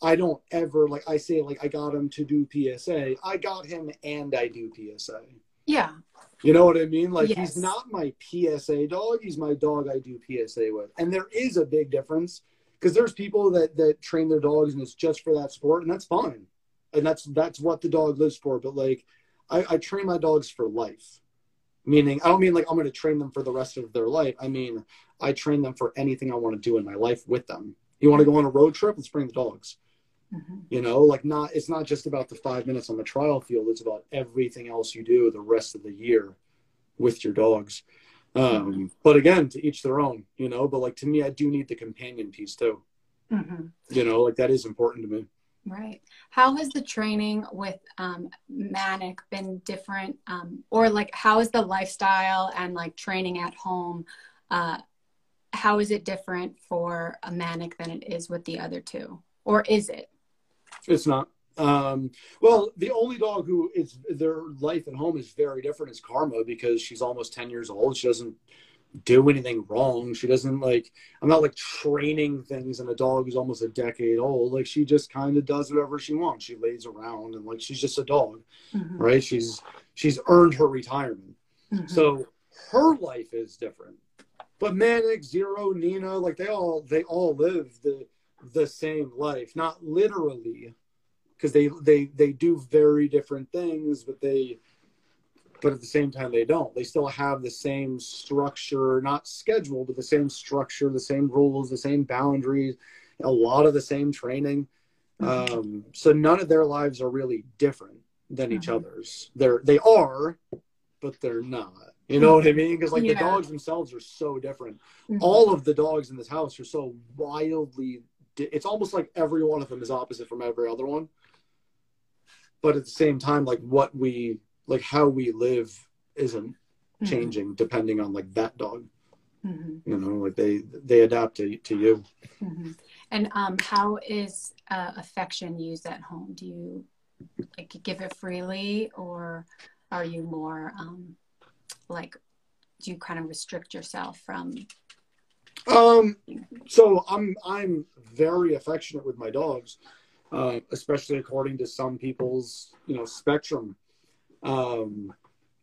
I don't ever, like, I say, like, I got him to do P S A. I got him and I do P S A. Yeah. You know what I mean? Like, yes. He's not my P S A dog. He's my dog I do P S A with. And there is a big difference, because there's people that, that train their dogs and it's just for that sport, and that's fine. And that's that's what the dog lives for. But, like, I, I train my dogs for life. Meaning, I don't mean, like, I'm going to train them for the rest of their life. I mean, I train them for anything I want to do in my life with them. You want to go on a road trip? Let's bring the dogs. Mm-hmm. You know, like, not, it's not just about the five minutes on the trial field. It's about everything else you do the rest of the year with your dogs. Um, mm-hmm. But again, to each their own, you know, but, like, to me, I do need the companion piece too. Mm-hmm. You know, like, that is important to me. Right. How has the training with um, Manic been different? Um, or, like, how is the lifestyle and, like, training at home? Uh, how is it different for a Manic than it is with the other two? Or is it? It's not. Um, well, the only dog who is, their life at home is very different is Karma, because she's almost ten years old. She doesn't do anything wrong. She doesn't, like, I'm not, like, training things in a dog who's almost a decade old. Like, she just kind of does whatever she wants. She lays around and, like, she's just a dog, mm-hmm. right? She's, she's earned her retirement. Mm-hmm. So her life is different. But Manic, Zero, Nina, like, they all, they all live the, the same life, not literally, because they, they, they do very different things, but they, but at the same time, they don't. They still have the same structure, not schedule, but the same structure, the same rules, the same boundaries, a lot of the same training. Mm-hmm. Um, so none of their lives are really different than mm-hmm. each other's. They're, they are, but they're not. You know what I mean? Because, like, yeah. the dogs themselves are so different. Mm-hmm. All of the dogs in this house are so wildly, di- it's almost like every one of them is opposite from every other one. But at the same time, like, what we, like, how we live isn't changing mm-hmm. depending on, like, that dog. Mm-hmm. You know, like, they they adapt to, to you. Mm-hmm. And um, how is uh, affection used at home? Do you, like, give it freely, or are you more um, like, do you kind of restrict yourself from? Um. So I'm I'm very affectionate with my dogs, uh, especially according to some people's, you know, spectrum. Um,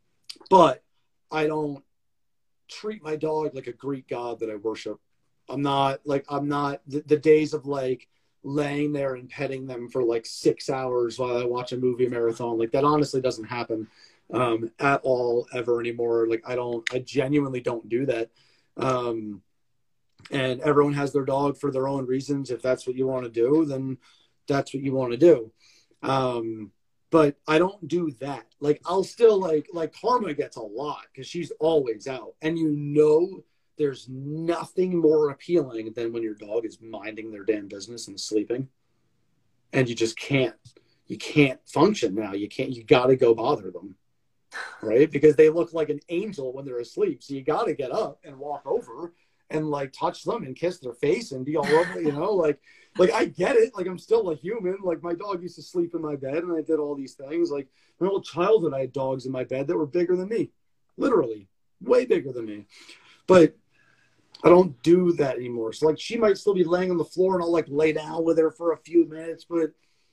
but I don't treat my dog like a Greek god that I worship. I'm not, like, I'm not, the, the days of, like, laying there and petting them for, like, six hours while I watch a movie marathon, like, that honestly doesn't happen um, at all ever anymore. Like, I don't, I genuinely don't do that. Um, and everyone has their dog for their own reasons. If that's what you want to do, then that's what you want to do. Um, But I don't do that. Like, I'll still, like, like Karma gets a lot because she's always out. And you know there's nothing more appealing than when your dog is minding their damn business and sleeping. And you just can't, you can't function now. You can't, you got to go bother them, right? Because they look like an angel when they're asleep. So you got to get up and walk over and, like, touch them and kiss their face and be all over, you know, like, like, I get it. Like, I'm still a human. Like, my dog used to sleep in my bed and I did all these things. Like, my whole childhood, I had dogs in my bed that were bigger than me, literally way bigger than me. But I don't do that anymore. So, like, she might still be laying on the floor and I'll, like, lay down with her for a few minutes, but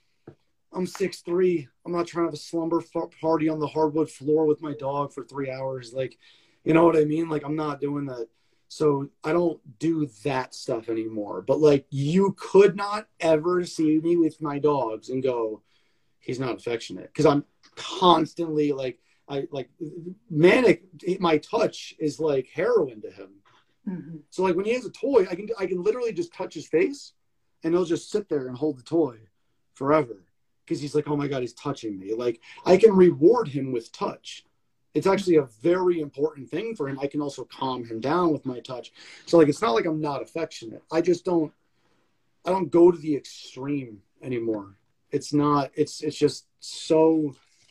I'm six three. I'm not trying to have a slumber party on the hardwood floor with my dog for three hours. Like, you know what I mean? Like, I'm not doing that. So I don't do that stuff anymore. But, like, you could not ever see me with my dogs and go, he's not affectionate. Because I'm constantly, like, I like Manic, my touch is like heroin to him. Mm-hmm. So, like, when he has a toy, I can I can literally just touch his face and he'll just sit there and hold the toy forever. Because he's like, oh my God, he's touching me. Like, I can reward him with touch. It's actually a very important thing for him. I can also calm him down with my touch. So, like, it's not like I'm not affectionate. I just don't, I don't go to the extreme anymore. It's not, it's, it's just so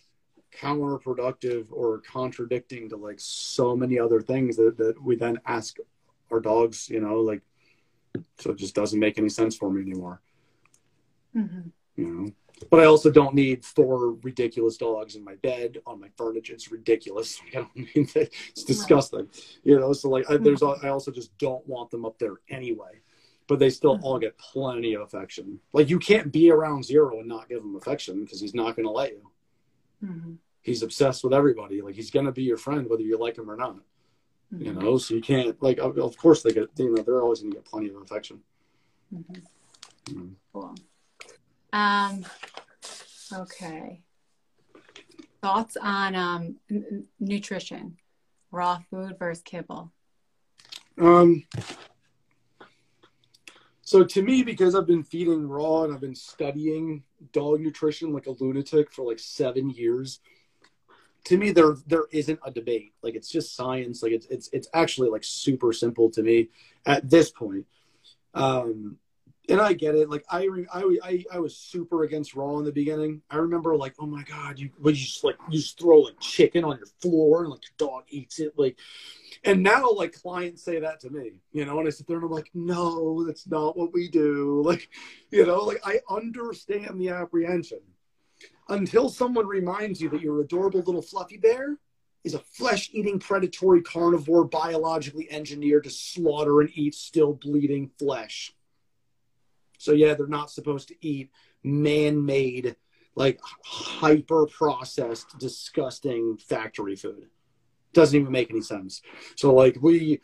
counterproductive or contradicting to, like, so many other things that, that we then ask our dogs, you know, like, so it just doesn't make any sense for me anymore. Mm-hmm. You know? But I also don't need four ridiculous dogs in my bed, on my furniture. It's ridiculous. Like, I don't mean that. It's disgusting. Right. You know, so, like, I, there's, I also just don't want them up there anyway. but they still Mm-hmm. all get plenty of affection. Like you can't be around Zero and not give him affection because he's not going to let you. Mm-hmm. He's obsessed with everybody. Like he's going to be your friend whether you like him or not. Mm-hmm. You know, so you can't like. Of course, they get. You know, they're always going to get plenty of affection. Mm-hmm. Mm. Cool. Um. Okay. Thoughts on um n- nutrition, raw food versus kibble. Um. So to me, because I've been feeding raw and I've been studying dog nutrition like a lunatic for like seven years, to me there there isn't a debate. Like it's just science. Like it's it's it's actually like super simple to me at this point. Um, and I get it. Like I, I, I, I was super against raw in the beginning. I remember like, oh my God, you would you just like you just throw like chicken on your floor and like your dog eats it. Like, and now like clients say that to me, you know, and I sit there and I'm like, no, that's not what we do. Like, you know, like I understand the apprehension until someone reminds you that your adorable little fluffy bear is a flesh-eating predatory carnivore biologically engineered to slaughter and eat still bleeding flesh. So yeah, they're not supposed to eat man-made, like hyper-processed, disgusting factory food. Doesn't even make any sense. So like we,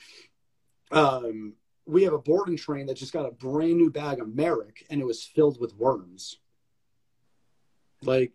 um, we have a board and train that just got a brand new bag of Merrick and it was filled with worms. Like,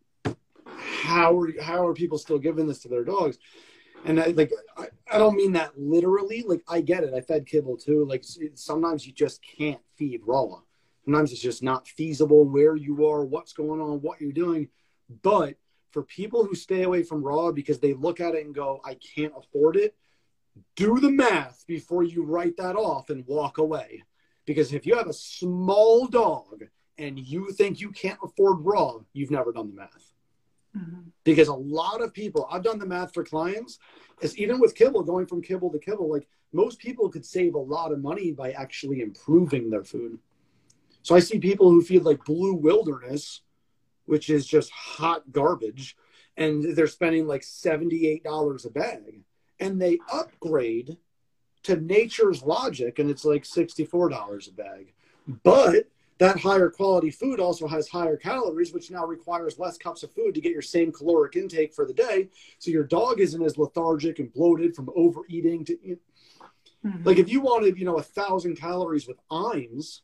how are how are people still giving this to their dogs? And I, like, I, I don't mean that literally. Like, I get it. I fed kibble too. Like, sometimes you just can't feed raw. Sometimes it's just not feasible where you are, what's going on, what you're doing. But for people who stay away from raw because they look at it and go, I can't afford it, do the math before you write that off and walk away. Because if you have a small dog and you think you can't afford raw, you've never done the math. Mm-hmm. Because a lot of people, I've done the math for clients, is even with kibble, going from kibble to kibble, like most people could save a lot of money by actually improving their food. So I see people who feed like Blue Wilderness, which is just hot garbage, and they're spending like seventy-eight dollars a bag, and they upgrade to Nature's Logic, and it's like sixty-four dollars a bag. But that higher quality food also has higher calories, which now requires less cups of food to get your same caloric intake for the day. So your dog isn't as lethargic and bloated from overeating. To, you know, mm-hmm. Like if you wanted, you know, a thousand calories with Iams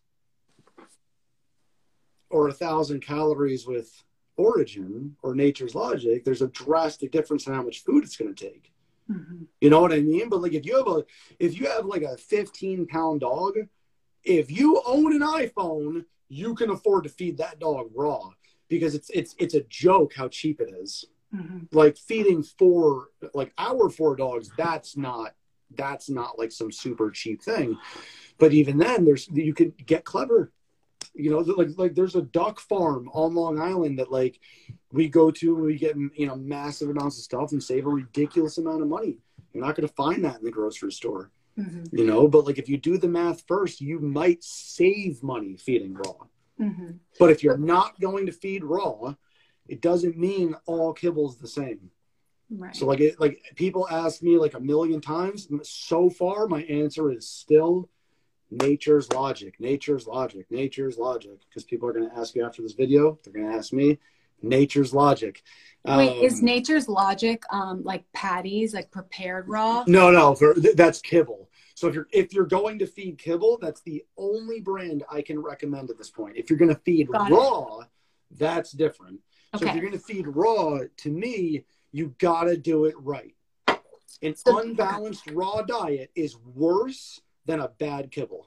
or a thousand calories with Origin or Nature's Logic, there's a drastic difference in how much food it's going to take. Mm-hmm. You know what I mean? But like if you have a, if you have like a fifteen pound dog, if you own an iPhone, you can afford to feed that dog raw because it's it's it's a joke how cheap it is. Mm-hmm. Like feeding four, like our four dogs, that's not that's not like some super cheap thing. But even then, there's you can get clever. You know, like like there's a duck farm on Long Island that like we go to and we get you know massive amounts of stuff and save a ridiculous amount of money. You're not going to find that in the grocery store. Mm-hmm. You know, but like if you do the math first, you might save money feeding raw. Mm-hmm. But if you're not going to feed raw, it doesn't mean all kibble's the same. Right. So like it, like people ask me like a million times. So far, my answer is still Nature's Logic, Nature's Logic, Nature's Logic. Because people are going to ask you after this video, they're going to ask me. Nature's Logic. Wait, um, is Nature's Logic um like patties, like prepared raw? No, no, for, th- that's kibble. So if you're if you're going to feed kibble, that's the only brand I can recommend at this point. If you're going to feed Got raw, it. That's different. Okay. So if you're going to feed raw, to me, you got to do it right. An so, unbalanced okay. raw diet is worse than a bad kibble.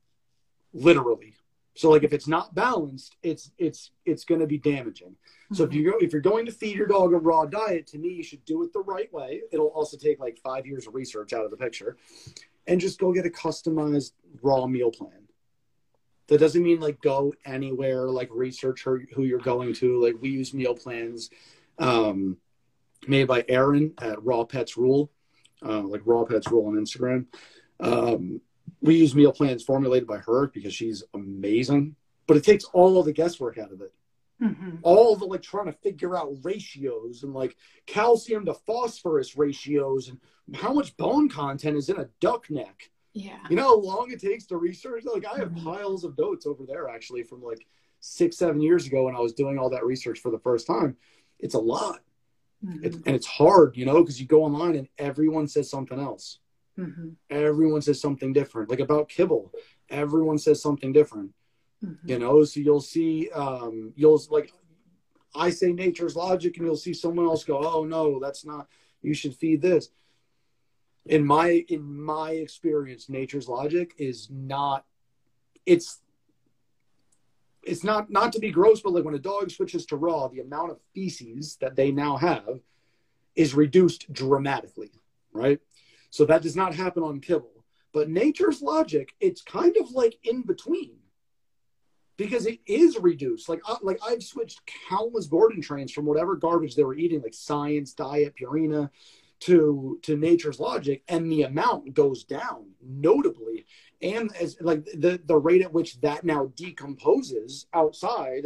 Literally. So like if it's not balanced, it's it's it's going to be damaging. So if you go, if you're going to feed your dog a raw diet, to me, you should do it the right way. It'll also take like five years of research out of the picture, and just go get a customized raw meal plan. That doesn't mean like go anywhere, like research who you're going to. Like we use meal plans um, made by Erin at Raw Pets Rule, uh, like Raw Pets Rule on Instagram. Um, we use meal plans formulated by her because she's amazing, but it takes all of the guesswork out of it. Mm-hmm. All the like trying to figure out ratios and like calcium to phosphorus ratios and how much bone content is in a duck neck. Yeah. You know how long it takes to research? Like I have Mhm. piles of notes over there actually from like six, seven years ago when I was doing all that research for the first time. It's a lot. Mm-hmm. It, and it's hard, you know, because you go online and everyone says something else. Mm-hmm. Everyone says something different. Like about kibble, everyone says something different. Mm-hmm. You know, so you'll see, um, you'll like, I say nature's logic, and you'll see someone else go, "Oh no, that's not. You should feed this." In my in my experience, nature's logic is not. It's it's not not to be gross, but like when a dog switches to raw, the amount of feces that they now have is reduced dramatically, right? So that does not happen on kibble. But nature's logic, it's kind of like in between because it is reduced. Like, I, like I've switched countless boarding trains from whatever garbage they were eating, like Science, Diet, Purina, to to nature's logic, and the amount goes down notably. And as like the the rate at which that now decomposes outside,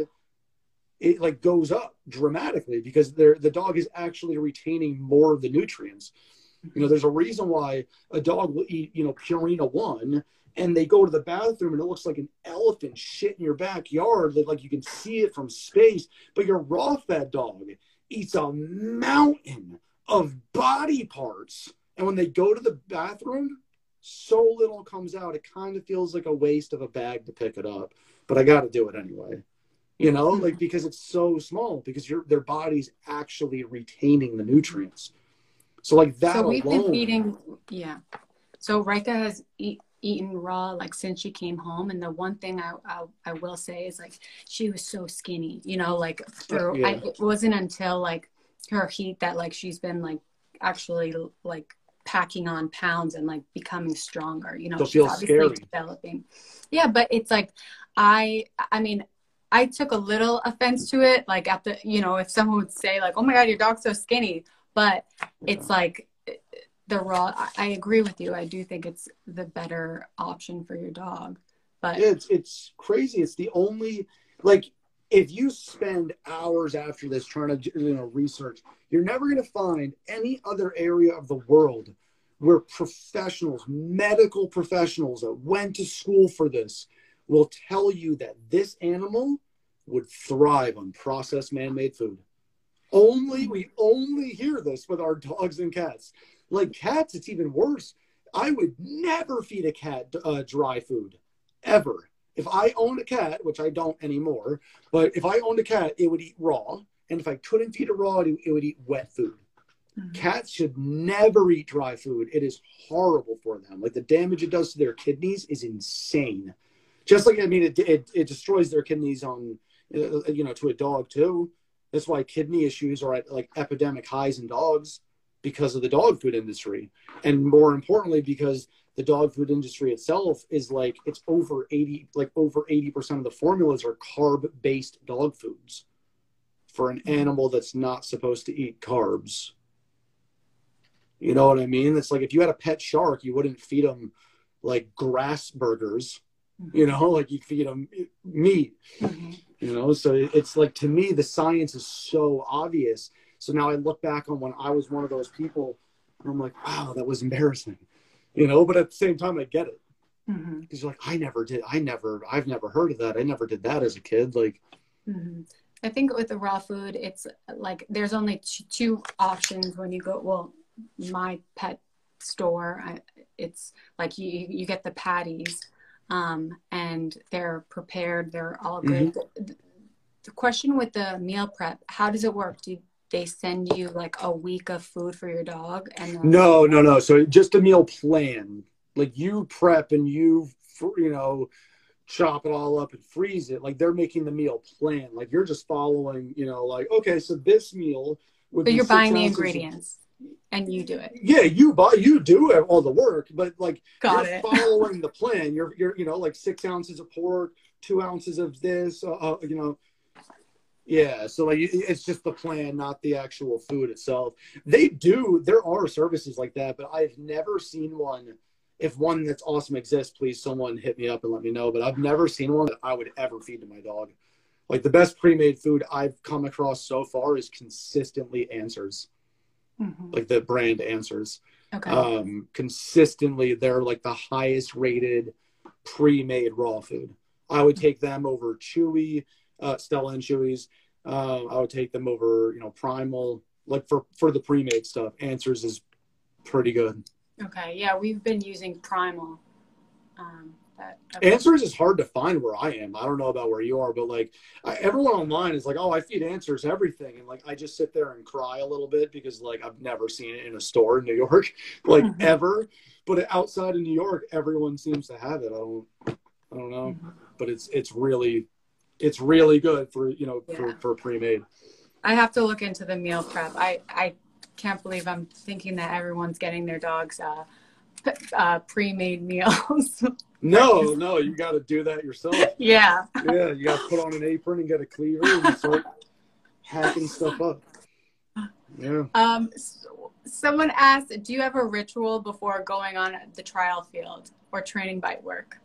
it like goes up dramatically because they're, the dog is actually retaining more of the nutrients. You know, there's a reason why a dog will eat, you know, Purina One, and they go to the bathroom and it looks like an elephant shit in your backyard, that like you can see it from space. But your raw fed dog eats a mountain of body parts, and when they go to the bathroom, so little comes out. It kind of feels like a waste of a bag to pick it up, but I got to do it anyway. You know, like because it's so small, because your their body's actually retaining the nutrients. So like that So we've alone. been feeding, yeah. So Rika has eat, eaten raw like since she came home, and the one thing I I, I will say is like she was so skinny, you know, like through. Uh, yeah. I, it wasn't until like her heat that like she's been like actually like packing on pounds and like becoming stronger. You know, So it she's feels obviously scary. developing. Yeah, but it's like I I mean. I took a little offense to it, like at the, you know, if someone would say like, "Oh my God, your dog's so skinny," but it's like the raw. I, I agree with you. I do think it's the better option for your dog. But Yeah, it's it's crazy. It's the only, like, if you spend hours after this trying to, you know, research, you're never going to find any other area of the world where professionals, medical professionals that went to school for this, will tell you that this animal would thrive on processed man-made food. Only, we only hear this with our dogs and cats. Like cats, it's even worse. I would never feed a cat uh, dry food, ever. If I owned a cat, which I don't anymore, but if I owned a cat, it would eat raw. And if I couldn't feed it raw, it, it would eat wet food. Mm-hmm. Cats should never eat dry food. It is horrible for them. Like the damage it does to their kidneys is insane. Just like, I mean, it, it, it destroys their kidneys on, you know, to a dog too. That's why kidney issues are at like epidemic highs in dogs, because of the dog food industry. And more importantly, because the dog food industry itself is like, it's over eighty, like over eighty percent of the formulas are carb-based dog foods for an animal that's not supposed to eat carbs. You know what I mean? It's like if you had a pet shark, you wouldn't feed them like grass burgers. You know, like you feed them meat, mm-hmm. you know, so it's like, to me, the science is so obvious. So now I look back on when I was one of those people and I'm like, wow, that was embarrassing, you know, but at the same time, I get it. Mm-hmm. Because like, I never did. I never, I've never heard of that. I never did that as a kid. Like, mm-hmm. I think with the raw food, it's like, there's only two, two options when you go, well, my pet store, I, it's like you, you get the patties. Um, and they're prepared. They're all good. Mm-hmm. The, the question with the meal prep, how does it work? Do they send you like a week of food for your dog? And then- No, no, no. So just a meal plan. Like you prep and you, you know, chop it all up and freeze it. Like they're making the meal plan. Like you're just following, you know, like, okay, so this meal would but be you're buying the ounces ingredients. Of- And you do it. Yeah, you buy, you do all the work, but like Got you're it. following the plan. You're, you're, you know, like six ounces of pork, two ounces of this, uh, uh, you know. Yeah, so like it's just the plan, not the actual food itself. They do. There are services like that, but I've never seen one. If one that's awesome exists, please someone hit me up and let me know. But I've never seen one that I would ever feed to my dog. Like the best pre-made food I've come across so far is consistently Answers. Mm-hmm. Like the brand Answers. Okay. Um, consistently, they're like the highest rated pre-made raw food. I would take them over Chewy, uh, Stella and Chewy's. Uh, I would take them over, you know, Primal. Like for for the pre-made stuff, Answers is pretty good. Okay. Yeah, we've been using Primal. Um, that, Answers is hard to find where I am. I don't know about where you are, but like I, everyone online is like, oh, I feed Answers everything. And like, I just sit there and cry a little bit because like I've never seen it in a store in New York, like mm-hmm. ever. But outside of New York, everyone seems to have it. I don't, I don't know, mm-hmm. but it's, it's really, it's really good for, you know, yeah. for, for pre-made. I have to look into the meal prep. I, I can't believe I'm thinking that everyone's getting their dogs, uh, uh, pre-made meals. No, no, you got to do that yourself. Yeah. Yeah, you got to put on an apron and get a cleaver and start hacking stuff up. Yeah. Um, so someone asked, do you have a ritual before going on the trial field or training bite work?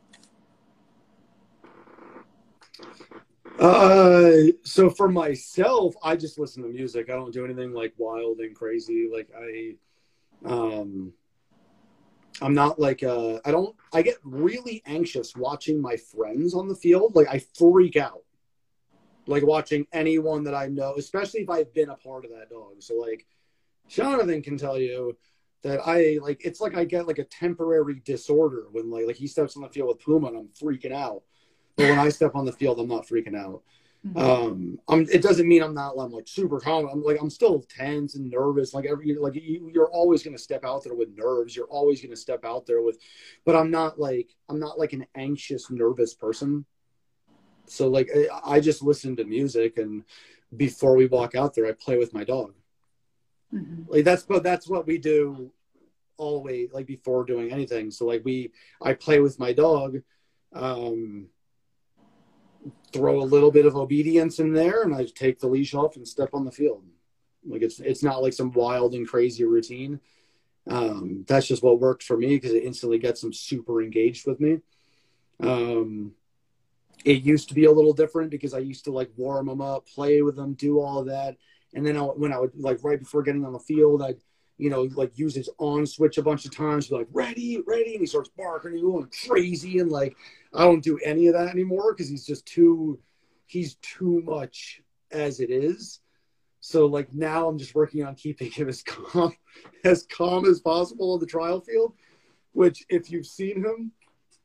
Uh, so for myself, I just listen to music. I don't do anything like wild and crazy. Like I, um, I'm not like, uh, I don't, I get really anxious watching my friends on the field. Like I freak out, like watching anyone that I know, especially if I've been a part of that dog. So like Jonathan can tell you that I like, it's like I get like a temporary disorder when like, like he steps on the field with Puma and I'm freaking out. But when I step on the field, I'm not freaking out. Mm-hmm. Um, I'm, it doesn't mean I'm not, I'm like super calm. I'm like, I'm still tense and nervous. Like every, like you, you're always going to step out there with nerves. You're always going to step out there with, but I'm not like, I'm not like an anxious, nervous person. So like, I, I just listen to music, and before we walk out there, I play with my dog. Mm-hmm. Like that's, but that's what we do always, like before doing anything. So like we, I play with my dog, um, throw a little bit of obedience in there, and I take the leash off and step on the field. Like it's it's not like some wild and crazy routine. Um, that's just what worked for me because it instantly gets them super engaged with me. Um, it used to be a little different because I used to like warm them up, play with them, do all of that, and then I, when I would like right before getting on the field, I'd you know like use his on switch a bunch of times, be like ready, ready, and he starts barking and going crazy, and like. I don't do any of that anymore because he's just too, he's too much as it is. So like now I'm just working on keeping him as calm, as calm as possible on the trial field, which if you've seen him,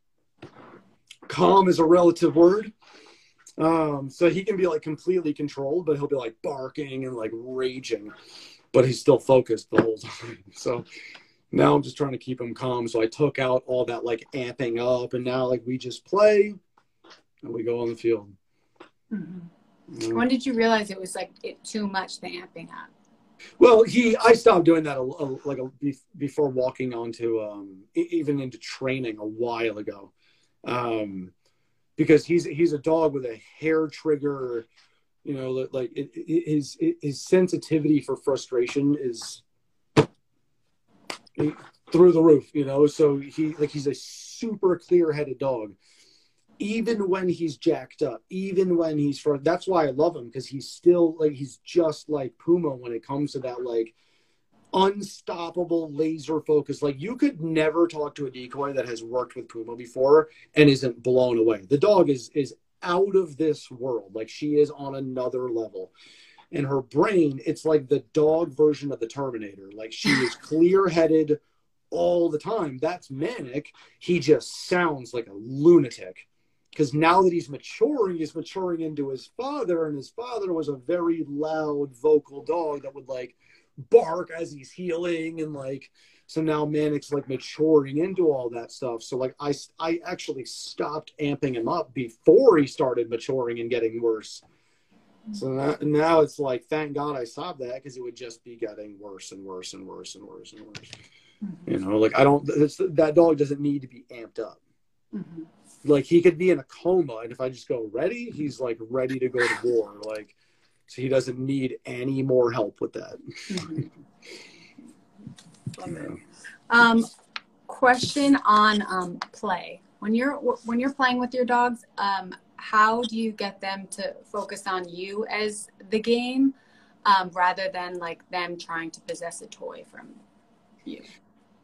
calm is a relative word. Um, so he can be like completely controlled, but he'll be like barking and like raging, but he's still focused the whole time. So now I'm just trying to keep him calm. So I took out all that like amping up, and now like we just play and we go on the field. Mm-hmm. Yeah. When did you realize it was like it, too much, the amping up? Well, he, I stopped doing that a, a, like a, before walking onto, um, even into training a while ago. Um, because he's, he's a dog with a hair trigger, you know, like it, it, his, his sensitivity for frustration is through the roof, you know. So he like he's a super clear-headed dog, even when he's jacked up, even when he's for. That's why I love him, because he's still like he's just like Puma when it comes to that like unstoppable laser focus. Like you could never talk to a decoy that has worked with Puma before and isn't blown away. The dog is is out of this world. Like she is on another level. In her brain, it's like the dog version of the Terminator. Like she is clear-headed all the time. That's Manic. He just sounds like a lunatic. Because now that he's maturing, he's maturing into his father, and his father was a very loud, vocal dog that would like bark as he's healing, and like so now Manic's like maturing into all that stuff. So like I, I actually stopped amping him up before he started maturing and getting worse. So now, now it's like, thank God I stopped that, because it would just be getting worse and worse and worse and worse and worse. Mm-hmm. You know, like I don't, it's, that dog doesn't need to be amped up. Mm-hmm. Like he could be in a coma, and if I just go ready, he's like ready to go to war. Like, so he doesn't need any more help with that. Mm-hmm. Yeah. Um, question on um, play. When you're when you're playing with your dogs, um, how do you get them to focus on you as the game, um, rather than like them trying to possess a toy from you?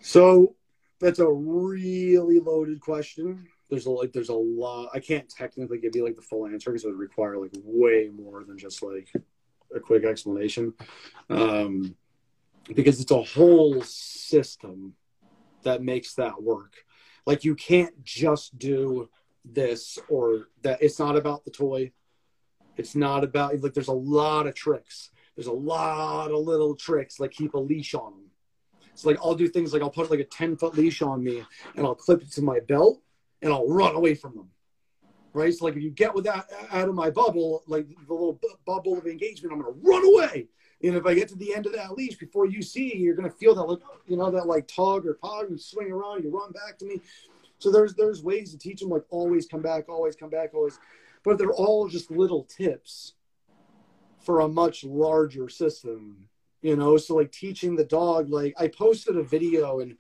So that's a really loaded question. There's a, like, there's a lot. I can't technically give you like the full answer because it would require like way more than just like a quick explanation. Um, because it's a whole system that makes that work. Like you can't just do this or that. It's not about the toy. It's not about like, there's a lot of tricks. There's a lot of little tricks, like keep a leash on them. So like I'll do things like I'll put like a ten foot leash on me and I'll clip it to my belt and I'll run away from them. Right. So like if you get with that out of my bubble, like the little bu- bubble of engagement, I'm going to run away. And if I get to the end of that leash before you see, you're going to feel that, like, you know, that like tug or pog, you swing around, you run back to me. So there's, there's ways to teach them like always come back, always come back, always, but they're all just little tips for a much larger system. You know, so like teaching the dog, like I posted a video and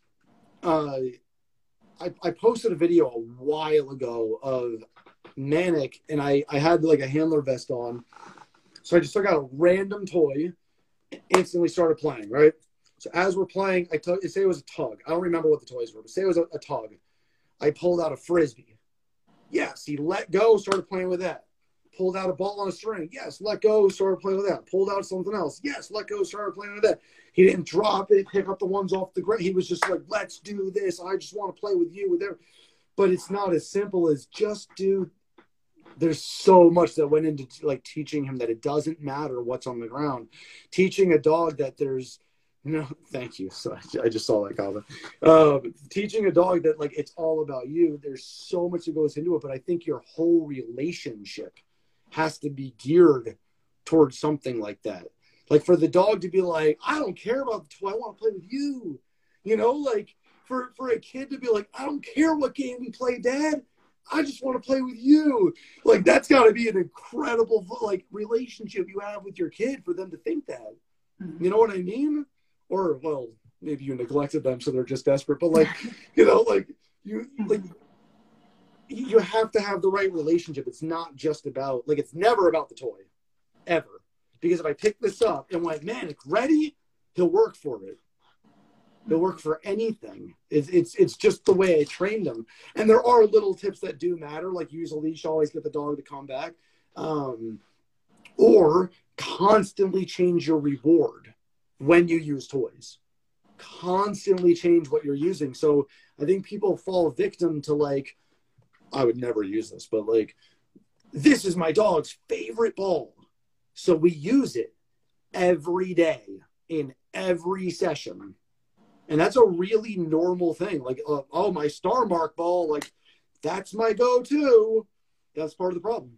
uh, I, I posted a video a while ago of Manic and I, I had like a handler vest on. So I just took out a random toy and instantly started playing, right? So as we're playing, I took, say it was a tug. I don't remember what the toys were, but say it was a, a tug. I pulled out a Frisbee. Yes, he let go, started playing with that. Pulled out a ball on a string. Yes, let go, started playing with that. Pulled out something else. Yes, let go, started playing with that. He didn't drop it, pick up the ones off the ground. He was just like, let's do this. I just want to play with you. With there. But it's not as simple as just do. There's so much that went into like teaching him that it doesn't matter what's on the ground. Teaching a dog that there's, no, thank you. So I just saw that comment. Uh, teaching a dog that like it's all about you. There's so much that goes into it, but I think your whole relationship has to be geared towards something like that. Like for the dog to be like, I don't care about the toy, I want to play with you. You know, like for, for a kid to be like, I don't care what game we play, Dad. I just want to play with you. Like that's got to be an incredible like relationship you have with your kid for them to think that. You know what I mean? Or well, maybe you neglected them so they're just desperate. But like, you know, like you like you have to have the right relationship. It's not just about, like, it's never about the toy, ever. Because if I pick this up and went, man, it's ready, he'll work for it. He'll work for anything. It's, it's, it's just the way I trained him. And there are little tips that do matter, like use a leash, always get the dog to come back. Um, or constantly change your reward when you use toys. Constantly change what you're using. So I think people fall victim to, like, I would never use this, but like, this is my dog's favorite ball. So we use it every day in every session. And that's a really normal thing. Like, uh, oh, my Star Mark ball, like, that's my go-to. That's part of the problem.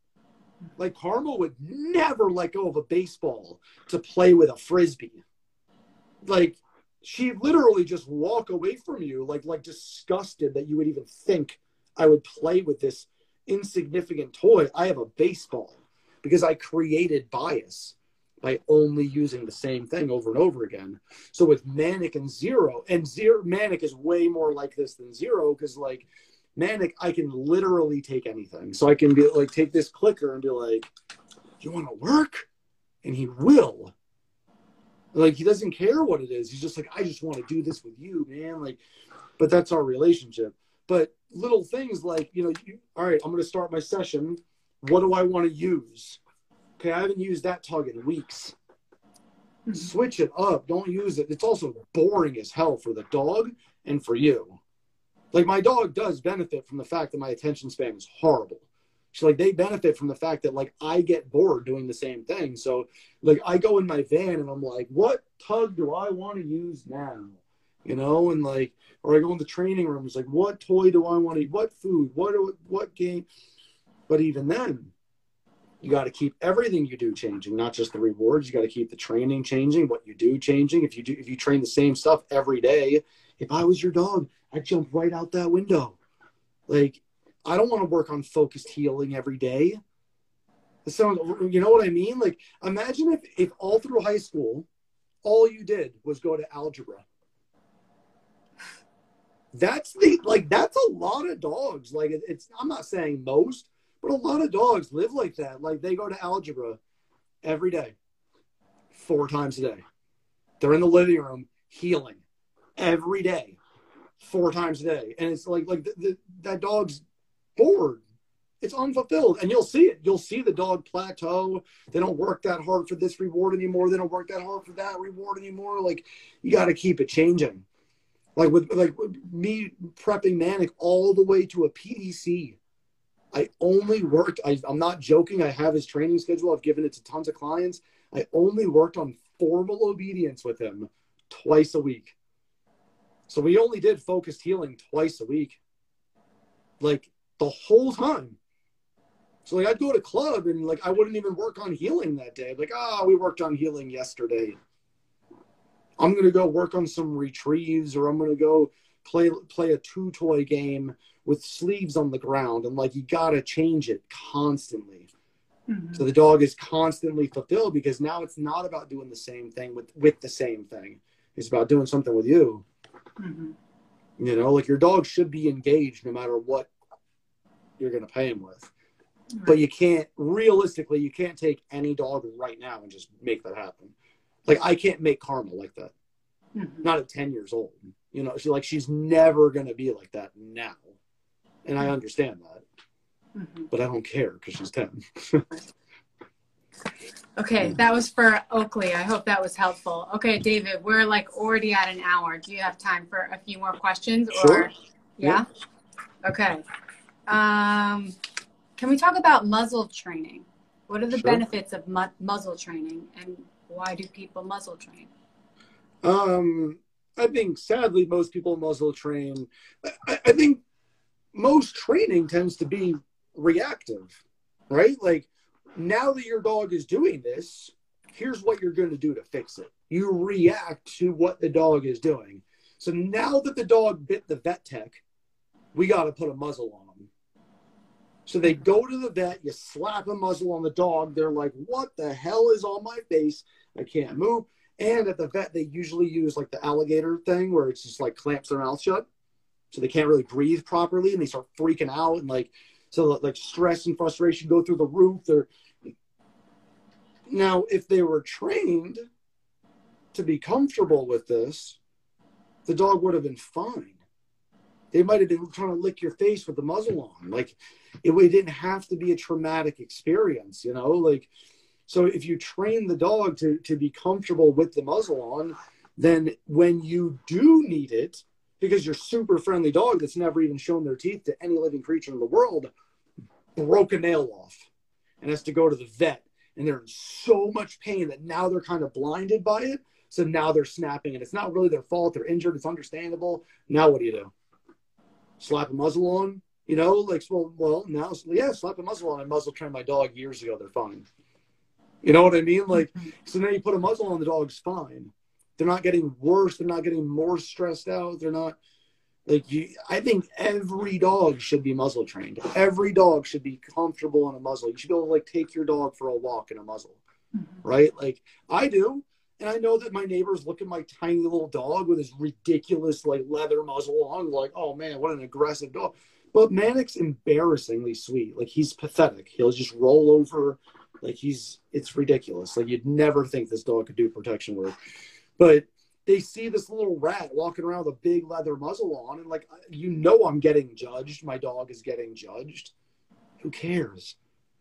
Like, Karma would never let go of a baseball to play with a Frisbee. Like, she'd literally just walk away from you, like, like disgusted that you would even think I would play with this insignificant toy. I have a baseball because I created bias by only using the same thing over and over again. So with Manic and Zero, and Zero, Manic is way more like this than Zero, because like Manic, I can literally take anything. So I can be like, take this clicker and be like, you want to work? And he will. Like, he doesn't care what it is. He's just like, I just want to do this with you, man. Like, but that's our relationship. But little things like, you know, you, all right, I'm going to start my session. What do I want to use? Okay, I haven't used that tug in weeks. Mm-hmm. Switch it up. Don't use it. It's also boring as hell for the dog and for you. Like, my dog does benefit from the fact that my attention span is horrible. So, like, they benefit from the fact that, like, I get bored doing the same thing. So, like, I go in my van and I'm like, what tug do I want to use now? You know, and, like, or I go in the training room. It's like, what toy do I want to eat? What food? What, what game? But even then, you got to keep everything you do changing, not just the rewards. You got to keep the training changing, what you do changing. If you do, if you train the same stuff every day, if I was your dog, I'd jump right out that window. Like, I don't want to work on focused healing every day. So, you know what I mean? Like, imagine if, if all through high school, all you did was go to algebra. That's the, like, that's a lot of dogs. Like, it, it's, I'm not saying most, but a lot of dogs live like that. Like, they go to algebra every day, four times a day. They're in the living room healing every day, four times a day. And it's like, like the, the, that dog's bored. It's unfulfilled. And you'll see it. You'll see the dog plateau. They don't work that hard for this reward anymore. They don't work that hard for that reward anymore. Like, you got to keep it changing. Like with like with me prepping Manic all the way to a P D C. I only worked, I, I'm not joking, I have his training schedule. I've given it to tons of clients. I only worked on formal obedience with him twice a week. So we only did focused healing twice a week. Like the whole time. So like I'd go to club and like I wouldn't even work on healing that day. Like, ah, oh, we worked on healing yesterday. I'm going to go work on some retrieves, or I'm going to go play play a two-toy game with sleeves on the ground. And like, you got to change it constantly. Mm-hmm. So the dog is constantly fulfilled, because now it's not about doing the same thing with, with the same thing. It's about doing something with you. Mm-hmm. You know, like your dog should be engaged no matter what you're going to pay him with. Right. But you can't, realistically, you can't take any dog right now and just make that happen. Like, I can't make Karma like that. Mm-hmm. Not at ten years old. You know, she's like, she's never going to be like that now. And I understand that. Mm-hmm. But I don't care because she's ten. Okay, that was for Oakley. I hope that was helpful. Okay, David, we're like already at an hour. Do you have time for a few more questions? Or Sure. Yeah? yeah? Okay. Um, can we talk about muzzle training? What are the Sure. benefits of mu- muzzle training, and why do people muzzle train? Um, I think sadly most people muzzle train. I, I think most training tends to be reactive, right? Like, now that your dog is doing this, here's what you're going to do to fix it. You react to what the dog is doing. So now that the dog bit the vet tech, we got to put a muzzle on them. So they go to the vet, you slap a muzzle on the dog. They're like, what the hell is on my face? I can't move. And at the vet, they usually use like the alligator thing where it's just like clamps their mouth shut. So they can't really breathe properly, and they start freaking out. And like, so like stress and frustration go through the roof. They're Now, if they were trained to be comfortable with this, the dog would have been fine. They might have been trying to lick your face with the muzzle on. Like, it, it didn't have to be a traumatic experience, you know? Like, so if you train the dog to, to be comfortable with the muzzle on, then when you do need it, because your super friendly dog that's never even shown their teeth to any living creature in the world broke a nail off and has to go to the vet, and they're in so much pain that now they're kind of blinded by it. So now they're snapping, and it's not really their fault. They're injured. It's understandable. Now what do you do? Slap a muzzle on? You know, like, well, well now, yeah, slap a muzzle on. I muzzle trained my dog years ago. They're fine. You know what I mean? Like, so now you put a muzzle on, the dog's fine. They're not getting worse. They're not getting more stressed out. They're not, like, you. I think every dog should be muzzle trained. Every dog should be comfortable in a muzzle. You should be able to, like, take your dog for a walk in a muzzle, mm-hmm. right? Like, I do. And I know that my neighbors look at my tiny little dog with his ridiculous, like, leather muzzle on, like, oh, man, what an aggressive dog. But Manic's embarrassingly sweet. Like, he's pathetic. He'll just roll over. Like, he's, it's ridiculous. Like, you'd never think this dog could do protection work. But they see this little rat walking around with a big leather muzzle on, and, like, you know I'm getting judged. My dog is getting judged. Who cares?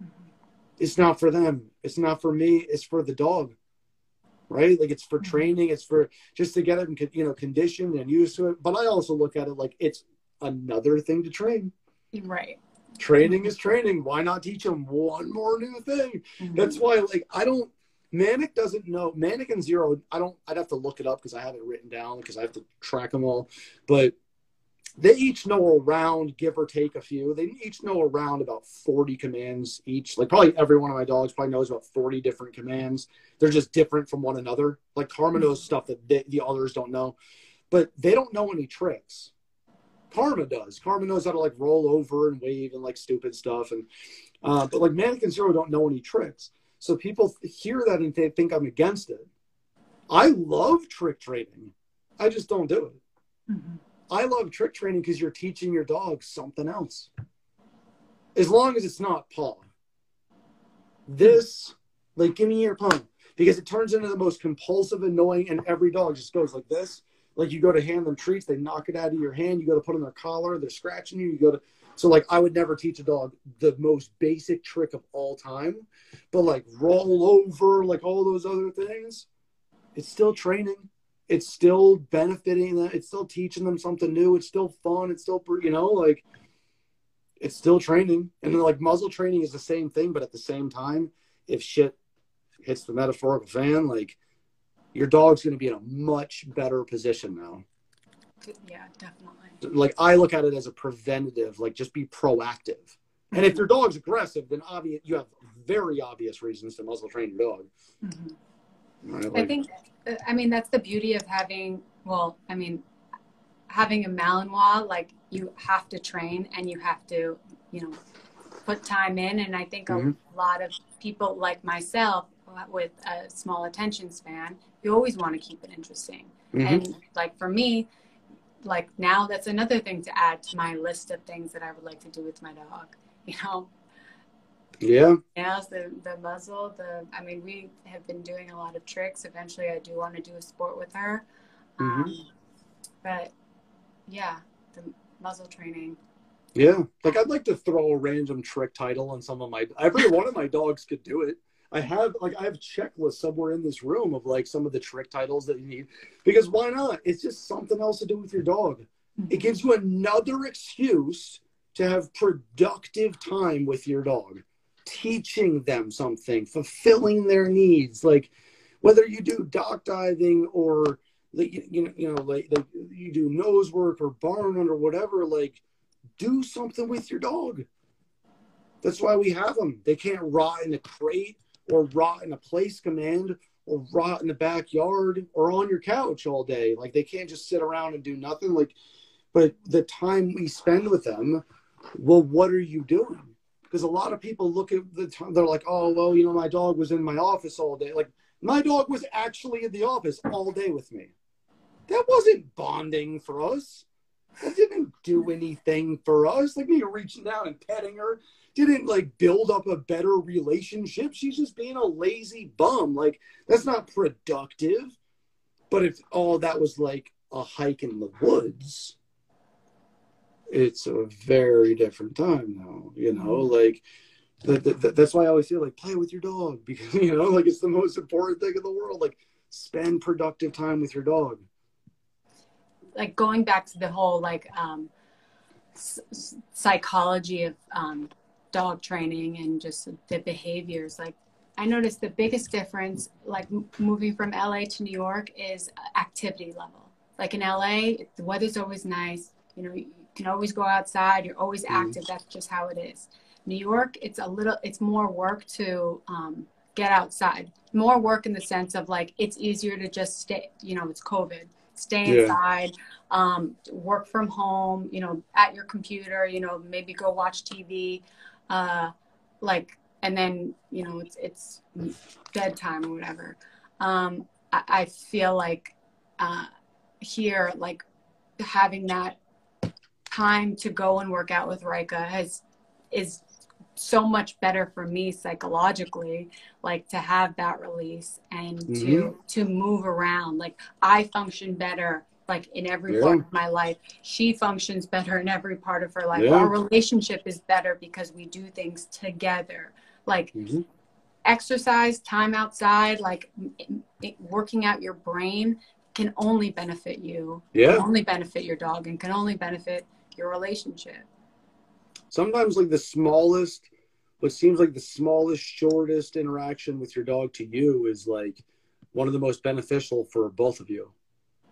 It's not for them. It's not for me. It's for the dog. Right? Like, it's for training. It's for just to get them, you know, conditioned and used to it. But I also look at it like it's another thing to train. Right. Training is training. Why not teach them one more new thing? Mm-hmm. That's why, like, I don't, Manic doesn't know. Manic and Zero, I don't, I'd have to look it up because I have it written down because I have to track them all. But they each know around, give or take a few, they each know around about forty commands each. Like, probably every one of my dogs probably knows about forty different commands. They're just different from one another. Like, Karma knows stuff that they, the others don't know. But they don't know any tricks. Karma does. Karma knows how to, like, roll over and wave and, like, stupid stuff. And uh, but, like, Manic and Zero don't know any tricks. So people hear that and they think I'm against it. I love trick training. I just don't do it. Mm-hmm. I love trick training because you're teaching your dog something else. As long as it's not paw. This, like, give me your paw. Because it turns into the most compulsive, annoying, and every dog just goes like this. Like you go to hand them treats, they knock it out of your hand. You go to put on their collar, they're scratching you. You go to so like I would never teach a dog the most basic trick of all time, but like roll over, like all those other things. It's still training. It's still benefiting them. It's still teaching them something new. It's still fun. It's still, you know, like it's still training. And then like muzzle training is the same thing, but at the same time, if shit hits the metaphorical fan, like your dog's going to be in a much better position now. Yeah, definitely. Like I look at it as a preventative, like just be proactive. And if your dog's aggressive, then obvious you have very obvious reasons to muzzle train your dog. Mm-hmm. Right? Like, I think, I mean, that's the beauty of having, well, I mean, having a Malinois, like you have to train and you have to, you know, put time in. And I think mm-hmm. a lot of people like myself with a small attention span, you always want to keep it interesting. Mm-hmm. And like for me, like now that's another thing to add to my list of things that I would like to do with my dog, you know? Yeah. Nails, the, the muzzle, the, I mean, we have been doing a lot of tricks. Eventually I do want to do a sport with her. Mm-hmm. Um, but yeah, the muzzle training. Yeah. Like I'd like to throw a random trick title on some of my, every one of my dogs could do it. I have like, I have checklists somewhere in this room of like some of the trick titles that you need, because why not? It's just something else to do with your dog. Mm-hmm. It gives you another excuse to have productive time with your dog, teaching them something, fulfilling their needs. Like whether you do dock diving or like, you know, you know, like, like you do nose work or barn hunt or whatever, like do something with your dog. That's why we have them. They can't rot in a crate or rot in a place command or rot in the backyard or on your couch all day. Like they can't just sit around and do nothing. Like, but the time we spend with them, well, what are you doing? Because a lot of people look at the time, they're like, oh, well, you know, my dog was in my office all day. Like my dog was actually in the office all day with me. That wasn't bonding for us. That didn't do anything for us. Like me reaching down and petting her didn't like build up a better relationship. She's just being a lazy bum. Like that's not productive. But if all that was like a hike in the woods, it's a very different time now, you know, like that, that, that's why I always say like play with your dog, because, you know, like it's the most important thing in the world. Like spend productive time with your dog. Like going back to the whole like um, s- psychology of um, dog training and just the behaviors. Like I noticed the biggest difference, like m- moving from L A to New York, is activity level. Like in L A, the weather's always nice. You know, you can always go outside. You're always active. Mm-hmm. That's just how it is. New York, it's a little, it's more work to um, get outside. More work in the sense of like, it's easier to just stay, you know, it's COVID. Stay inside, yeah. um, work from home, you know, at your computer, you know, maybe go watch T V, uh, like, and then, you know, it's, it's bedtime or whatever. Um, I, I feel like uh, here, like having that time to go and work out with Rika has, is so much better for me psychologically, like to have that release and mm-hmm. to to move around. Like I function better like in every yeah. part of my life. She functions better in every part of her life. Yeah. Our relationship is better because we do things together. Like mm-hmm. exercise, time outside, like it, it, working out your brain can only benefit you. Yeah. Can only benefit your dog and can only benefit your relationship. Sometimes like the smallest, what seems like the smallest, shortest interaction with your dog to you is like one of the most beneficial for both of you.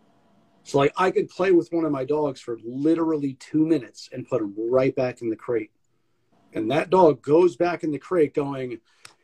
So like I could play with one of my dogs for literally two minutes and put him right back in the crate. And that dog goes back in the crate going,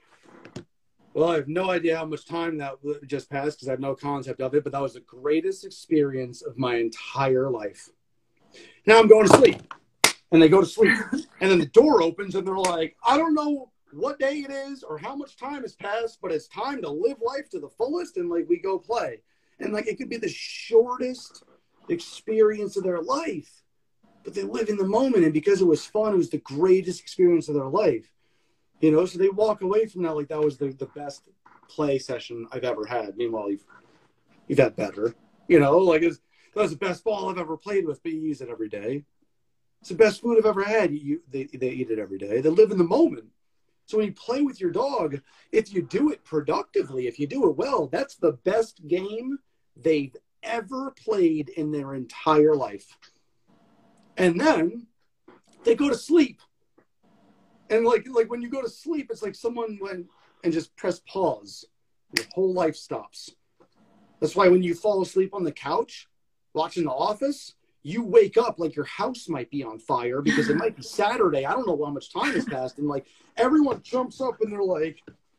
well, I have no idea how much time that just passed because I have no concept of it, but that was the greatest experience of my entire life. Now I'm going to sleep. And they go to sleep. And then the door opens and they're like, I don't know what day it is or how much time has passed, but it's time to live life to the fullest. And like, we go play. And like, it could be the shortest experience of their life, but they live in the moment. And because it was fun, it was the greatest experience of their life, you know? So they walk away from that. Like that was the, the best play session I've ever had. Meanwhile, you've, you've had better, you know, like it's, That's the best ball I've ever played with, but you use it every day. It's the best food I've ever had. You, they, they eat it every day. They live in the moment. So when you play with your dog, if you do it productively, if you do it well, that's the best game they've ever played in their entire life. And then they go to sleep. And like, like when you go to sleep, it's like someone went and just pressed pause. Your whole life stops. That's why when you fall asleep on the couch watching The Office, you wake up like your house might be on fire because it might be Saturday. I don't know how much time has passed. And like everyone jumps up and they're like,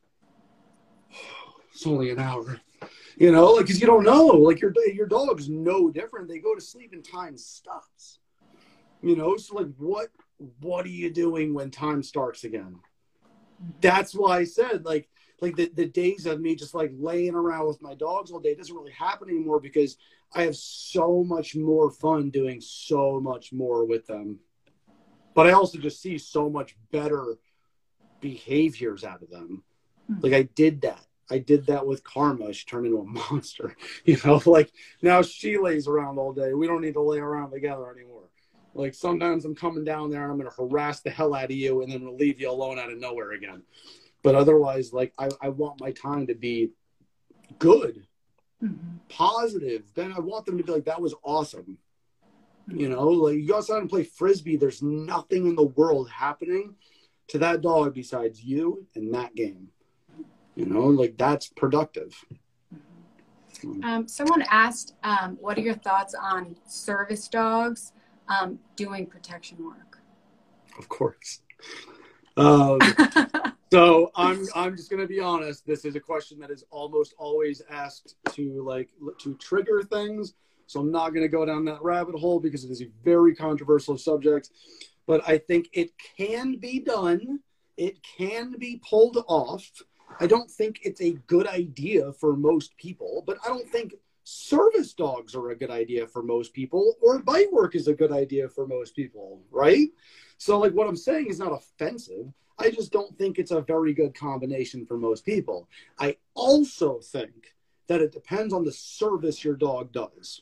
oh, it's only an hour. You know, like, because you don't know. Like your, your dog's no different. They go to sleep and time stops. You know, so like what, what are you doing when time starts again? That's why I said like, like the, the days of me just like laying around with my dogs all day doesn't really happen anymore because I have so much more fun doing so much more with them. But I also just see so much better behaviors out of them. Like I did that. I did that with Karma. She turned into a monster. You know, like now she lays around all day. We don't need to lay around together anymore. Like sometimes I'm coming down there and I'm going to harass the hell out of you and then we'll leave you alone out of nowhere again. But otherwise, like, I, I want my time to be good, mm-hmm. positive. Then I want them to be like, that was awesome. Mm-hmm. You know, like you go outside and play Frisbee. There's nothing in the world happening to that dog besides you and that game. You know, like that's productive. Um, someone asked, um, what are your thoughts on service dogs um, doing protection work? Of course. Um, so I'm I'm just gonna be honest. This is a question that is almost always asked to like to trigger things. So I'm not gonna go down that rabbit hole because it is a very controversial subject. But I think it can be done. It can be pulled off. I don't think it's a good idea for most people, but I don't think service dogs are a good idea for most people, or bite work is a good idea for most people, right? So like what I'm saying is not offensive. I just don't think it's a very good combination for most people. I also think that it depends on the service your dog does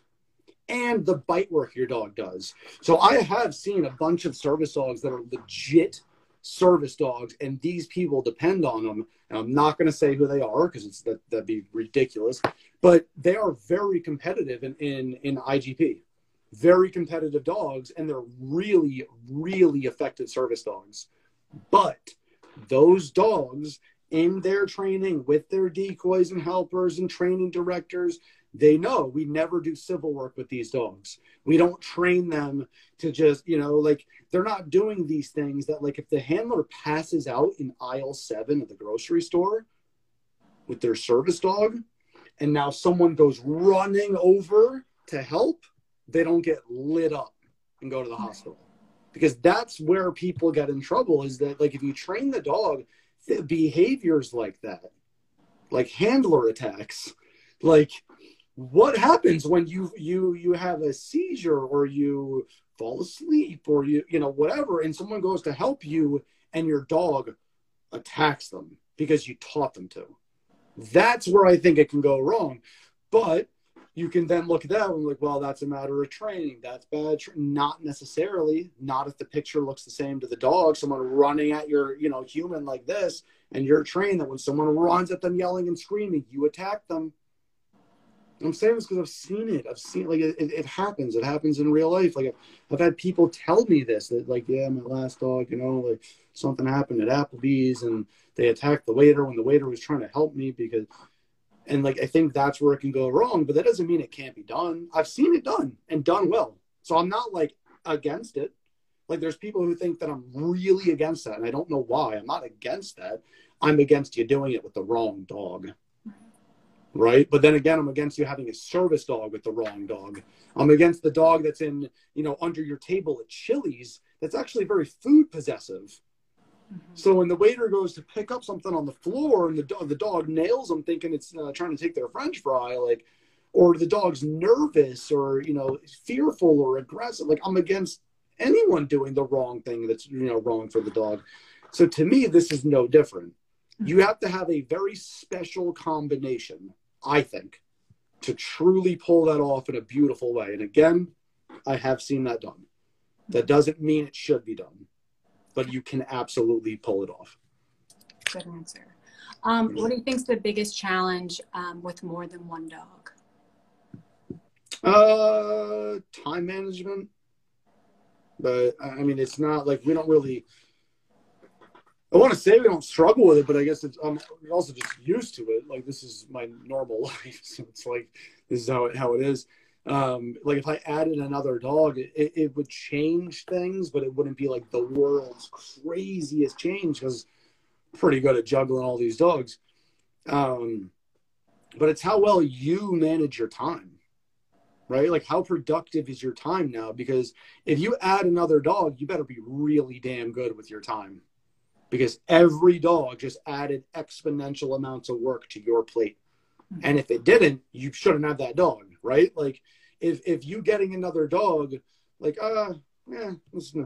and the bite work your dog does. So I have seen a bunch of service dogs that are legit service dogs, and these people depend on them. And I'm not going to say who they are because it's that that'd be ridiculous. But they are very competitive in, in in I G P, very competitive dogs, and they're really really effective service dogs. But those dogs in their training with their decoys and helpers and training directors, they know we never do civil work with these dogs. We don't train them to just, you know, like they're not doing these things that like if the handler passes out in aisle seven of the grocery store with their service dog and now someone goes running over to help, they don't get lit up and go to the hospital. Because that's where people get in trouble is that like if you train the dog, the behaviors like that, like handler attacks, like what happens when you you you have a seizure or you fall asleep or you you know whatever and someone goes to help you and your dog attacks them because you taught them to. That's where I think it can go wrong. But you can then look at that and like, well, that's a matter of training. That's bad. Tra- not necessarily. Not if the picture looks the same to the dog. Someone running at your, you know, human like this, and you're trained that when someone runs at them yelling and screaming, you attack them. I'm saying this because I've seen it. I've seen like it, it happens. It happens in real life. Like I've had people tell me this that like, yeah, my last dog, you know, like something happened at Applebee's and they attacked the waiter when the waiter was trying to help me because. And like, I think that's where it can go wrong, but that doesn't mean it can't be done. I've seen it done and done well. So I'm not like against it. Like there's people who think that I'm really against that. And I don't know why. I'm not against that. I'm against you doing it with the wrong dog. Right. But then again, I'm against you having a service dog with the wrong dog. I'm against the dog that's in, you know, under your table at Chili's. That's actually very food possessive. So when the waiter goes to pick up something on the floor and the dog, the dog nails them thinking it's uh, trying to take their French fry, like, or the dog's nervous or, you know, fearful or aggressive, like I'm against anyone doing the wrong thing that's, you know, wrong for the dog. So to me, this is no different. You have to have a very special combination, I think, to truly pull that off in a beautiful way. And again, I have seen that done. That doesn't mean it should be done, but you can absolutely pull it off. Good answer. Um, what do you think is the biggest challenge um, with more than one dog? Uh, time management. But I mean, it's not like we don't really, I want to say we don't struggle with it, but I guess it's, I'm also just used to it. Like, this is my normal life. So it's like, this is how it, how it is. Um, like if I added another dog, it, it would change things, but it wouldn't be like the world's craziest change because I'm pretty good at juggling all these dogs. Um, but it's how well you manage your time. Right? Like, how productive is your time now? Because if you add another dog, you better be really damn good with your time, because every dog just added exponential amounts of work to your plate. And if it didn't, you shouldn't have that dog, right? Like, if, if you getting another dog, like, uh, yeah, listen,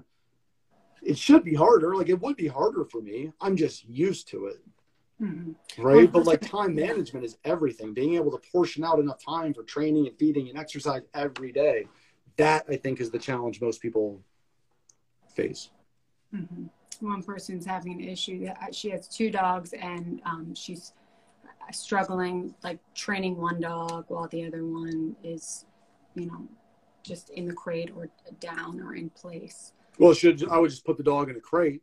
it should be harder. Like, it would be harder for me. I'm just used to it. Mm-hmm. Right. But like, time management is everything. Being able to portion out enough time for training and feeding and exercise every day. That, I think, is the challenge most people face. Mm-hmm. One person's having an issue. She has two dogs, and um, she's struggling, like, training one dog while the other one is, you know, just in the crate or down or in place. Well, should I would just put the dog in a crate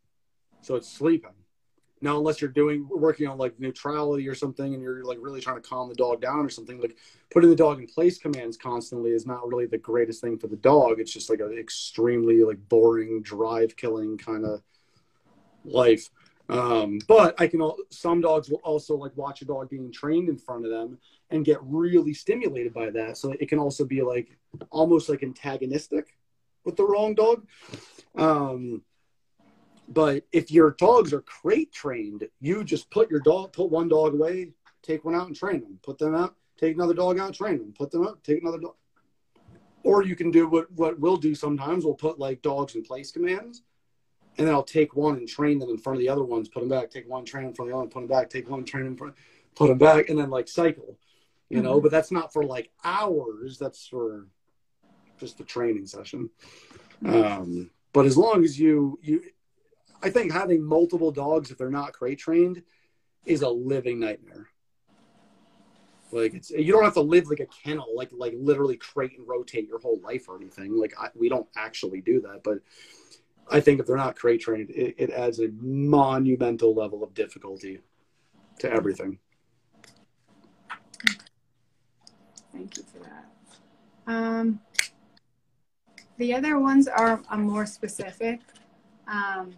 so it's sleeping. Now, unless you're doing working on like neutrality or something, and you're like really trying to calm the dog down or something, like putting the dog in place commands constantly is not really the greatest thing for the dog. It's just like an extremely like boring, drive killing kind of life. Um, but I can, some dogs will also like watch a dog being trained in front of them and get really stimulated by that. So it can also be like almost like antagonistic with the wrong dog. Um, But if your dogs are crate trained, you just put your dog, put one dog away, take one out and train them. Put them out, take another dog out, train them. Put them out, take another dog. Or you can do what, what we'll do sometimes. We'll put like dogs in place commands, and then I'll take one and train them in front of the other ones, put them back, take one, train in front of the other one, put them back, take one, train in front, put them back, and then like cycle, you know, mm-hmm. But that's not for like hours. That's for just the training session. Mm-hmm. Um, but as long as you, you, I think having multiple dogs, if they're not crate trained, is a living nightmare. Like, it's, you don't have to live like a kennel, like like literally crate and rotate your whole life or anything. Like, I, we don't actually do that. But I think if they're not crate trained, it, it adds a monumental level of difficulty to everything. Thank you for that. Um, the other ones are, are more specific. Um,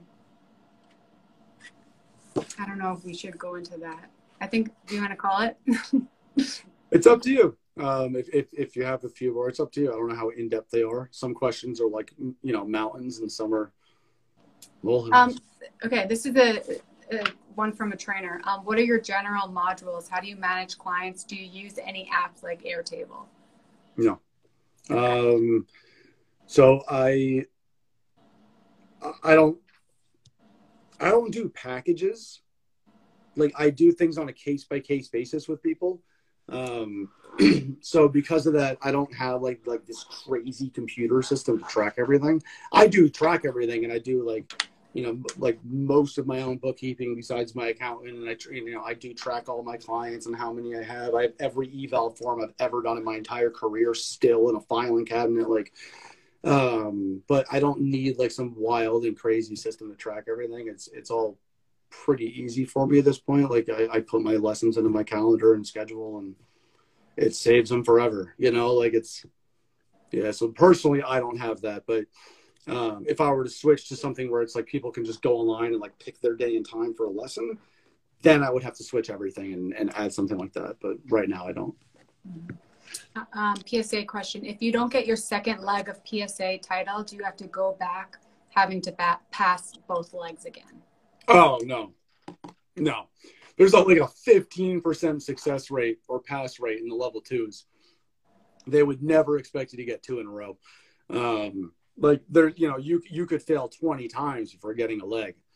I don't know if we should go into that. I think, do you want to call it? It's up to you. Um, if, if, if you have a few more, it's up to you. I don't know how in-depth they are. Some questions are like, you know, mountains, and some are molehills. Um, okay, this is a, a one from a trainer. Um, what are your general modules? How do you manage clients? Do you use any apps like Airtable? No. Um, so I, I don't, I don't do packages. Like, I do things on a case by case basis with people. Um, so because of that, I don't have like, like this crazy computer system to track everything. I do track everything, and I do like, you know, like most of my own bookkeeping besides my accountant. And I, you know, I do track all my clients and how many I have. I have every eval form I've ever done in my entire career still in a filing cabinet. Like, um, but I don't need like some wild and crazy system to track everything. It's, it's all pretty easy for me at this point. Like, I, I put my lessons into my calendar and schedule, and it saves them forever, you know, like it's, yeah. So personally, I don't have that, but um, if I were to switch to something where it's like people can just go online and like pick their day and time for a lesson, then I would have to switch everything and, and add something like that. But right now I don't. Um, P S A question. If you don't get your second leg of P S A title, do you have to go back having to bat- pass both legs again? Oh, no, no. There's like a fifteen percent success rate or pass rate in the level twos. They would never expect you to get two in a row. Um, like there, you know, you, you could fail twenty times before getting a leg.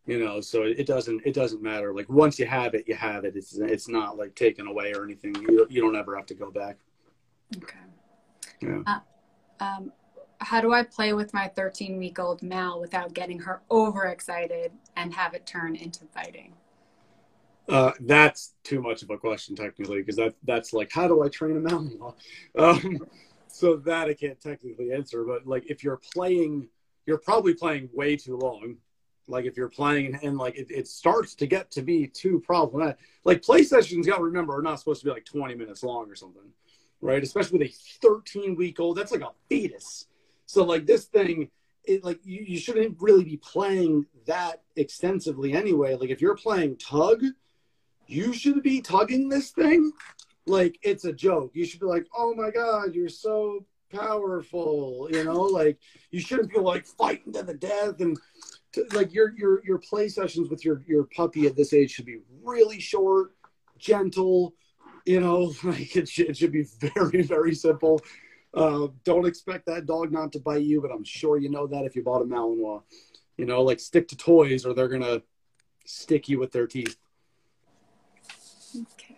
You know, so it doesn't it doesn't matter. Like once you have it, you have it. It's it's not like taken away or anything. You you don't ever have to go back. Okay. Yeah. Uh, um, how do I play with my thirteen week old Mal without getting her overexcited and have it turn into fighting? Uh, that's too much of a question technically, because that that's like, how do I train a Malinois? Um, so that I can't technically answer. But like, if you're playing, you're probably playing way too long. Like if you're playing and, and like it, it starts to get to be too problematic. Like play sessions, you got to remember, are not supposed to be like twenty minutes long or something, right? Especially with a thirteen week old, that's like a fetus. So like this thing, it like you, you shouldn't really be playing that extensively anyway. Like if you're playing tug, you should be tugging this thing like it's a joke. You should be like, oh my God, you're so powerful. You know, like you shouldn't be like fighting to the death. And to, like your your your play sessions with your your puppy at this age should be really short, gentle. You know, like it should, it should be very, very simple. Uh, don't expect that dog not to bite you, but I'm sure you know that if you bought a Malinois. You know, like stick to toys or they're gonna stick you with their teeth. Okay.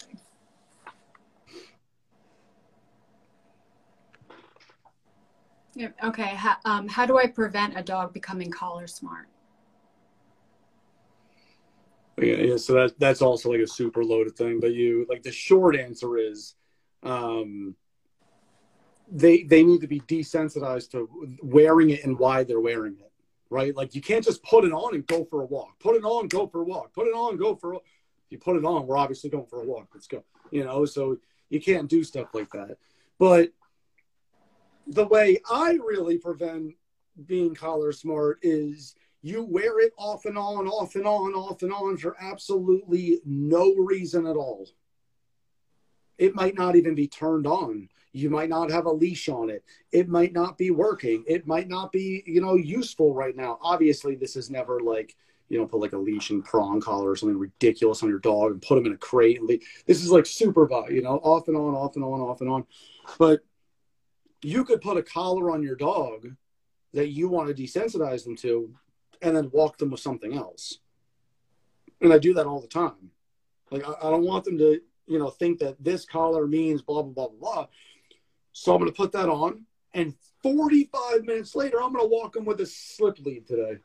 Yep. Okay. How, um, how do I prevent a dog becoming collar smart? Yeah, yeah, so that that's also like a super loaded thing. But you like the short answer is, um, they they need to be desensitized to wearing it and why they're wearing it, right? Like you can't just put it on and go for a walk. Put it on, go for a walk. Put it on, go for a. If you put it on, we're obviously going for a walk. Let's go. You know, so you can't do stuff like that. But the way I really prevent being collar smart is you wear it off and on, off and on, off and on for absolutely no reason at all. It might not even be turned on. You might not have a leash on it. It might not be working. It might not be, you know, useful right now. Obviously, this is never like, you know, put like a leash and prong collar or something ridiculous on your dog and put them in a crate. And leave. This is like super bug, you know, off and on, off and on, off and on. But you could put a collar on your dog that you want to desensitize them to and then walk them with something else. And I do that all the time. Like, I, I don't want them to, you know, think that this collar means blah, blah, blah, blah, blah. So I'm going to put that on. And forty-five minutes later, I'm going to walk them with a slip lead today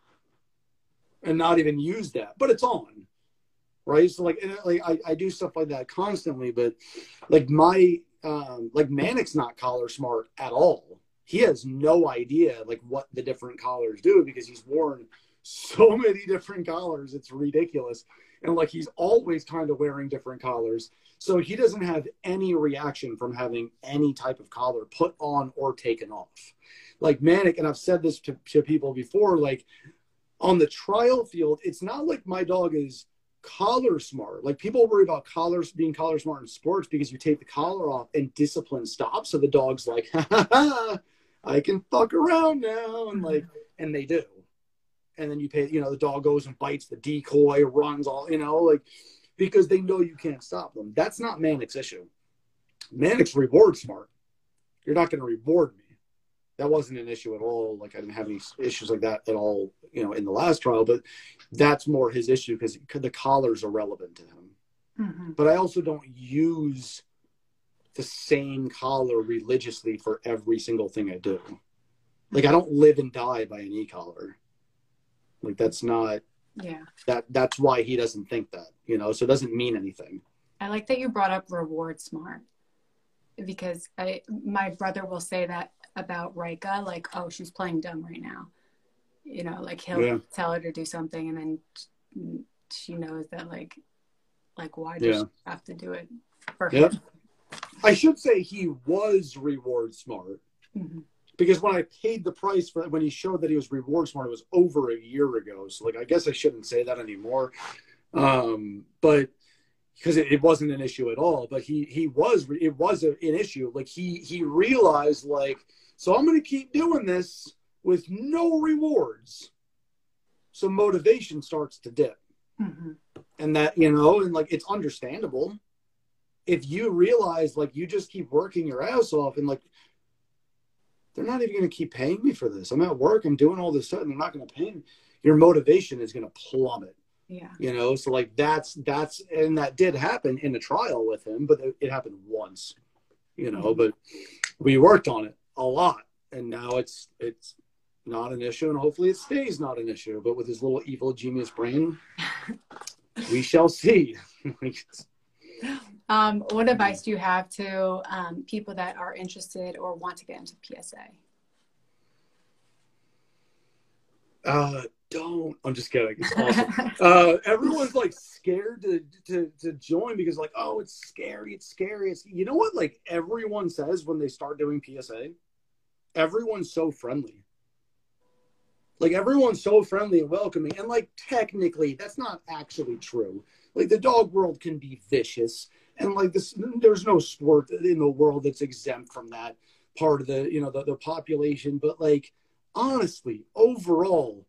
and not even use that. But it's on. Right? So, like, like I, I do stuff like that constantly. But, like, my, um, like, Manic's not collar smart at all. He has no idea, like, what the different collars do because he's worn so many different collars. It's ridiculous. And, like, he's always kind of wearing different collars. So he doesn't have any reaction from having any type of collar put on or taken off. Like Manic, and I've said this to, to people before, like, on the trial field, it's not like my dog is collar smart. Like, people worry about collars being collar smart in sports because you take the collar off and discipline stops. So the dog's like, ha ha ha, I can fuck around now. And like, and they do. And then you pay, you know, the dog goes and bites the decoy, runs all, you know, like, because they know you can't stop them. That's not Manic's issue. Manic's reward smart. You're not going to reward me. That wasn't an issue at all. Like, I didn't have any issues like that at all, you know, in the last trial, but that's more his issue because the collars are relevant to him. Mm-hmm. But I also don't use the same collar religiously for every single thing I do. Like, I don't live and die by an e-collar. Like, that's not, yeah, that that's why he doesn't think that, you know, so it doesn't mean anything. I like that you brought up reward smart because I, my brother will say that about Rika, like, oh, she's playing dumb right now. You know, like he'll yeah. tell her to do something and then she knows that like, like, why does yeah. she have to do it for yep. him? I should say he was reward smart. Mm-hmm. Because when I paid the price for when he showed that he was reward smart, it was over a year ago. So, like, I guess I shouldn't say that anymore. Um, but because it, it wasn't an issue at all. But he he was it was a, an issue. Like he he realized like, so I'm going to keep doing this with no rewards. So motivation starts to dip, mm-hmm. and that you know, and like it's understandable if you realize like you just keep working your ass off and like. They're not even going to keep paying me for this. I'm at work. I'm doing all this stuff, and they're not going to pay me. your motivation is going to plummet. Yeah. You know, so like that's, that's, and that did happen in a trial with him, but it, it happened once, you know, mm-hmm. but we worked on it a lot, and now it's, it's not an issue, and hopefully it stays not an issue, but with his little evil genius brain, we shall see. um, what advice do you have to um, people that are interested or want to get into P S A? Uh, don't. I'm just kidding. It's awesome. uh, everyone's like scared to, to to join because like, oh, it's scary. It's scary. It's you know what? Like everyone says when they start doing P S A, everyone's so friendly. Like everyone's so friendly and welcoming, and like technically, that's not actually true. Like the dog world can be vicious, and like this, there's no sport in the world that's exempt from that part of the you know the, the population. But like honestly, overall,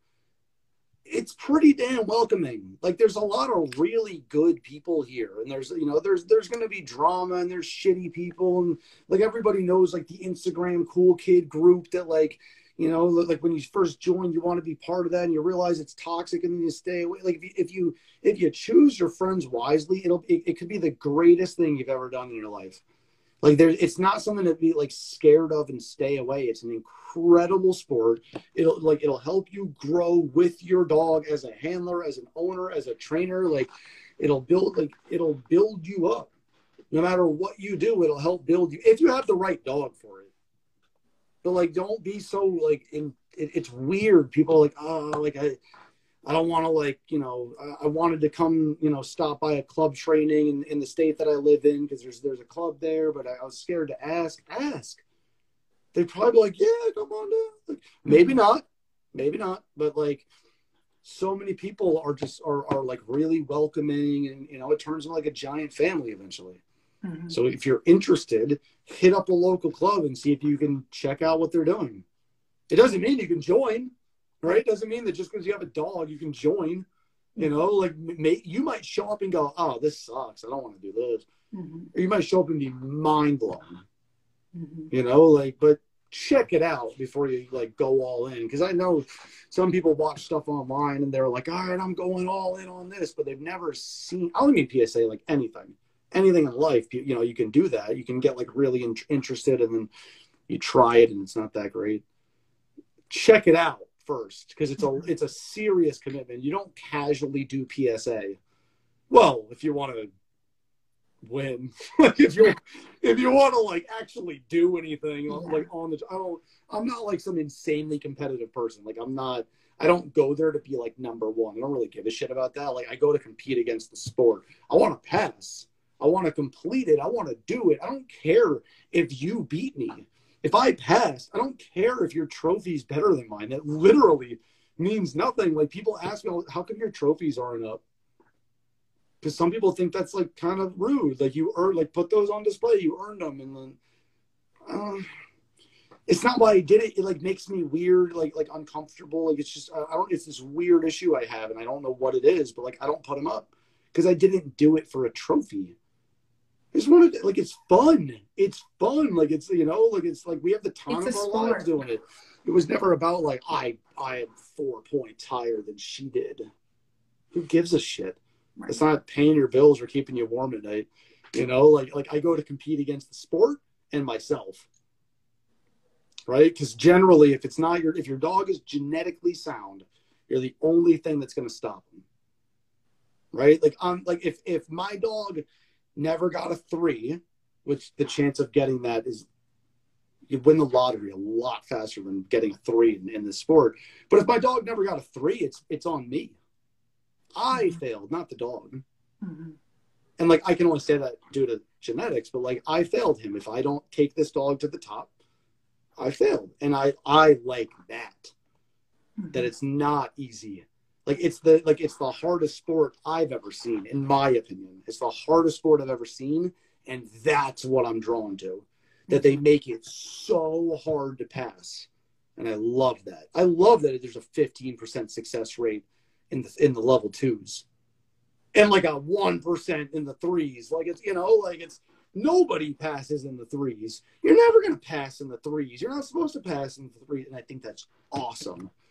it's pretty damn welcoming. Like there's a lot of really good people here, and there's you know there's there's going to be drama, and there's shitty people, and like everybody knows like the Instagram cool kid group that like you know like when you first join you want to be part of that, and you realize it's toxic, and then you stay away. Like if you if you, if you choose your friends wisely, it'll it, it could be the greatest thing you've ever done in your life. Like there, it's not something to be like scared of and stay away. It's an incredible sport. It'll like it'll help you grow with your dog as a handler, as an owner, as a trainer. Like it'll build like it'll build you up. No matter what you do, it'll help build you if you have the right dog for it. But like, don't be so like in. It, it's weird. People are like, oh, like I. I don't want to like, you know, I, I wanted to come, you know, stop by a club training in, in the state that I live in because there's there's a club there, but I, I was scared to ask. Ask. They'd probably be like, yeah, come on down. Like, maybe not. Maybe not. But like so many people are just are, are like really welcoming, and, you know, it turns into like a giant family eventually. Mm-hmm. So if you're interested, hit up a local club and see if you can check out what they're doing. It doesn't mean you can join. Right? Doesn't mean that just because you have a dog, you can join, you know, like may, you might show up and go, oh, this sucks. I don't want to do this. Mm-hmm. Or you might show up and be mind blown, mm-hmm. you know, like, but check it out before you like go all in. Cause I know some people watch stuff online and they're like, all right, I'm going all in on this, but they've never seen, I don't mean P S A, like anything, anything in life, you, you know, you can do that. You can get like really in- interested and then you try it and it's not that great. Check it out first, because it's a it's a serious commitment. You don't casually do P S A. Well, if you want to win, like if you if you want to like actually do anything, yeah. like on the I don't I'm not like some insanely competitive person. Like I'm not. I don't go there to be like number one. I don't really give a shit about that. Like I go to compete against the sport. I want to pass. I want to complete it. I want to do it. I don't care if you beat me. If I pass, I don't care if your trophy's better than mine. That literally means nothing. Like people ask me, how come your trophies aren't up? Because some people think that's like kind of rude. Like you earn, like put those on display. You earned them, and then um, it's not why I did it. It like makes me weird, like like uncomfortable. Like it's just I don't. It's this weird issue I have, and I don't know what it is. But like I don't put them up because I didn't do it for a trophy. I just wanted to, like, it's fun. It's fun. Like, it's, you know, like, it's like we have the time of our sport. lives doing it. It was never about, like, I I am four points higher than she did. Who gives a shit? Right. It's not paying your bills or keeping you warm at night. You know, like, like I go to compete against the sport and myself. Right? Because generally, if it's not your, if your dog is genetically sound, you're the only thing that's going to stop them. Right? Like, um, like if, if my dog never got a three, which the chance of getting that is you win the lottery a lot faster than getting a three in, in the sport. But if my dog never got a three, it's it's on me. I mm-hmm. failed, not the dog. Mm-hmm. And like I can only say that due to genetics, but like I failed him. If I don't take this dog to the top, I failed. And I I like that. Mm-hmm. That it's not easy. Like it's the like it's the hardest sport I've ever seen, in my opinion. It's the hardest sport I've ever seen, and that's what I'm drawn to. That they make it so hard to pass, and I love that. I love that there's a fifteen percent success rate in the in the level twos, and like a one percent in the threes. Like it's you know like it's nobody passes in the threes. You're never gonna pass in the threes. You're not supposed to pass in the threes, and I think that's awesome.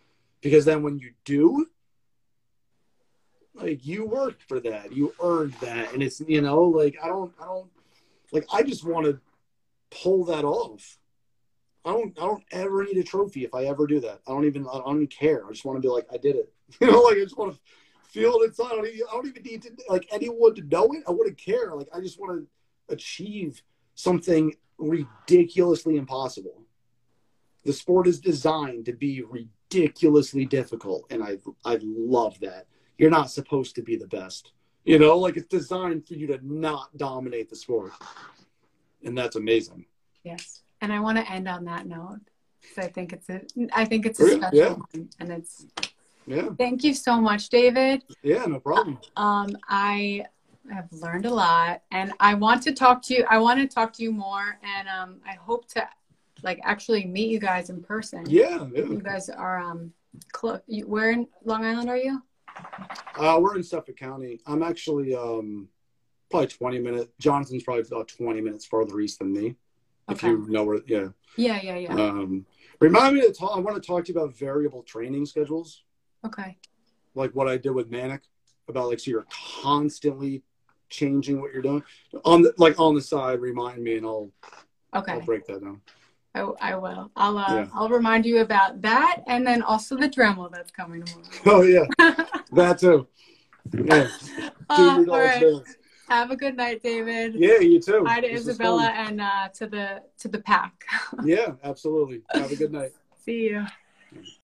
because then when you do, like, you worked for that, you earned that, and it's, you know, like, I don't, I don't, like, I just want to pull that off. I don't, I don't ever need a trophy if I ever do that. I don't even, I don't even care. I just want to be like, I did it. You know, like, I just want to feel it inside. I don't, even, I don't even need to, like, anyone to know it. I wouldn't care. Like, I just want to achieve something ridiculously impossible. The sport is designed to be ridiculously difficult, and I, I love that. You're not supposed to be the best. You know, like, it's designed for you to not dominate the sport. And that's amazing. Yes. And I want to end on that note. So I think it's a, I think it's a Yeah, special yeah. one, and it's, Yeah. thank you so much, David. Yeah, no problem. Um, I have learned a lot, and I want to talk to you. I want to talk to you more. And, um, I hope to like actually meet you guys in person. Yeah. yeah. You guys are, um, close. Where in Long Island are you? Uh, we're in Suffolk County. I'm actually, um, probably twenty minutes. Jonathan's probably about twenty minutes farther east than me. If Okay. you know where, yeah. Yeah, yeah, yeah. Um, remind me to talk, I want to talk to you about variable training schedules. Okay. Like what I did with Manic, about like, so you're constantly changing what you're doing on the, like on the side, remind me and I'll, Okay. I'll break that down. I, I will. I'll, uh, Yeah. I'll remind you about that. And then also the Dremel that's coming tomorrow. Oh yeah. That too. Yeah. Uh, Dude, all right. dance. Have a good night, David. Yeah, you too. Hi to This was Isabella fun. and uh, to the to the pack. Yeah, absolutely. Have a good night. See you.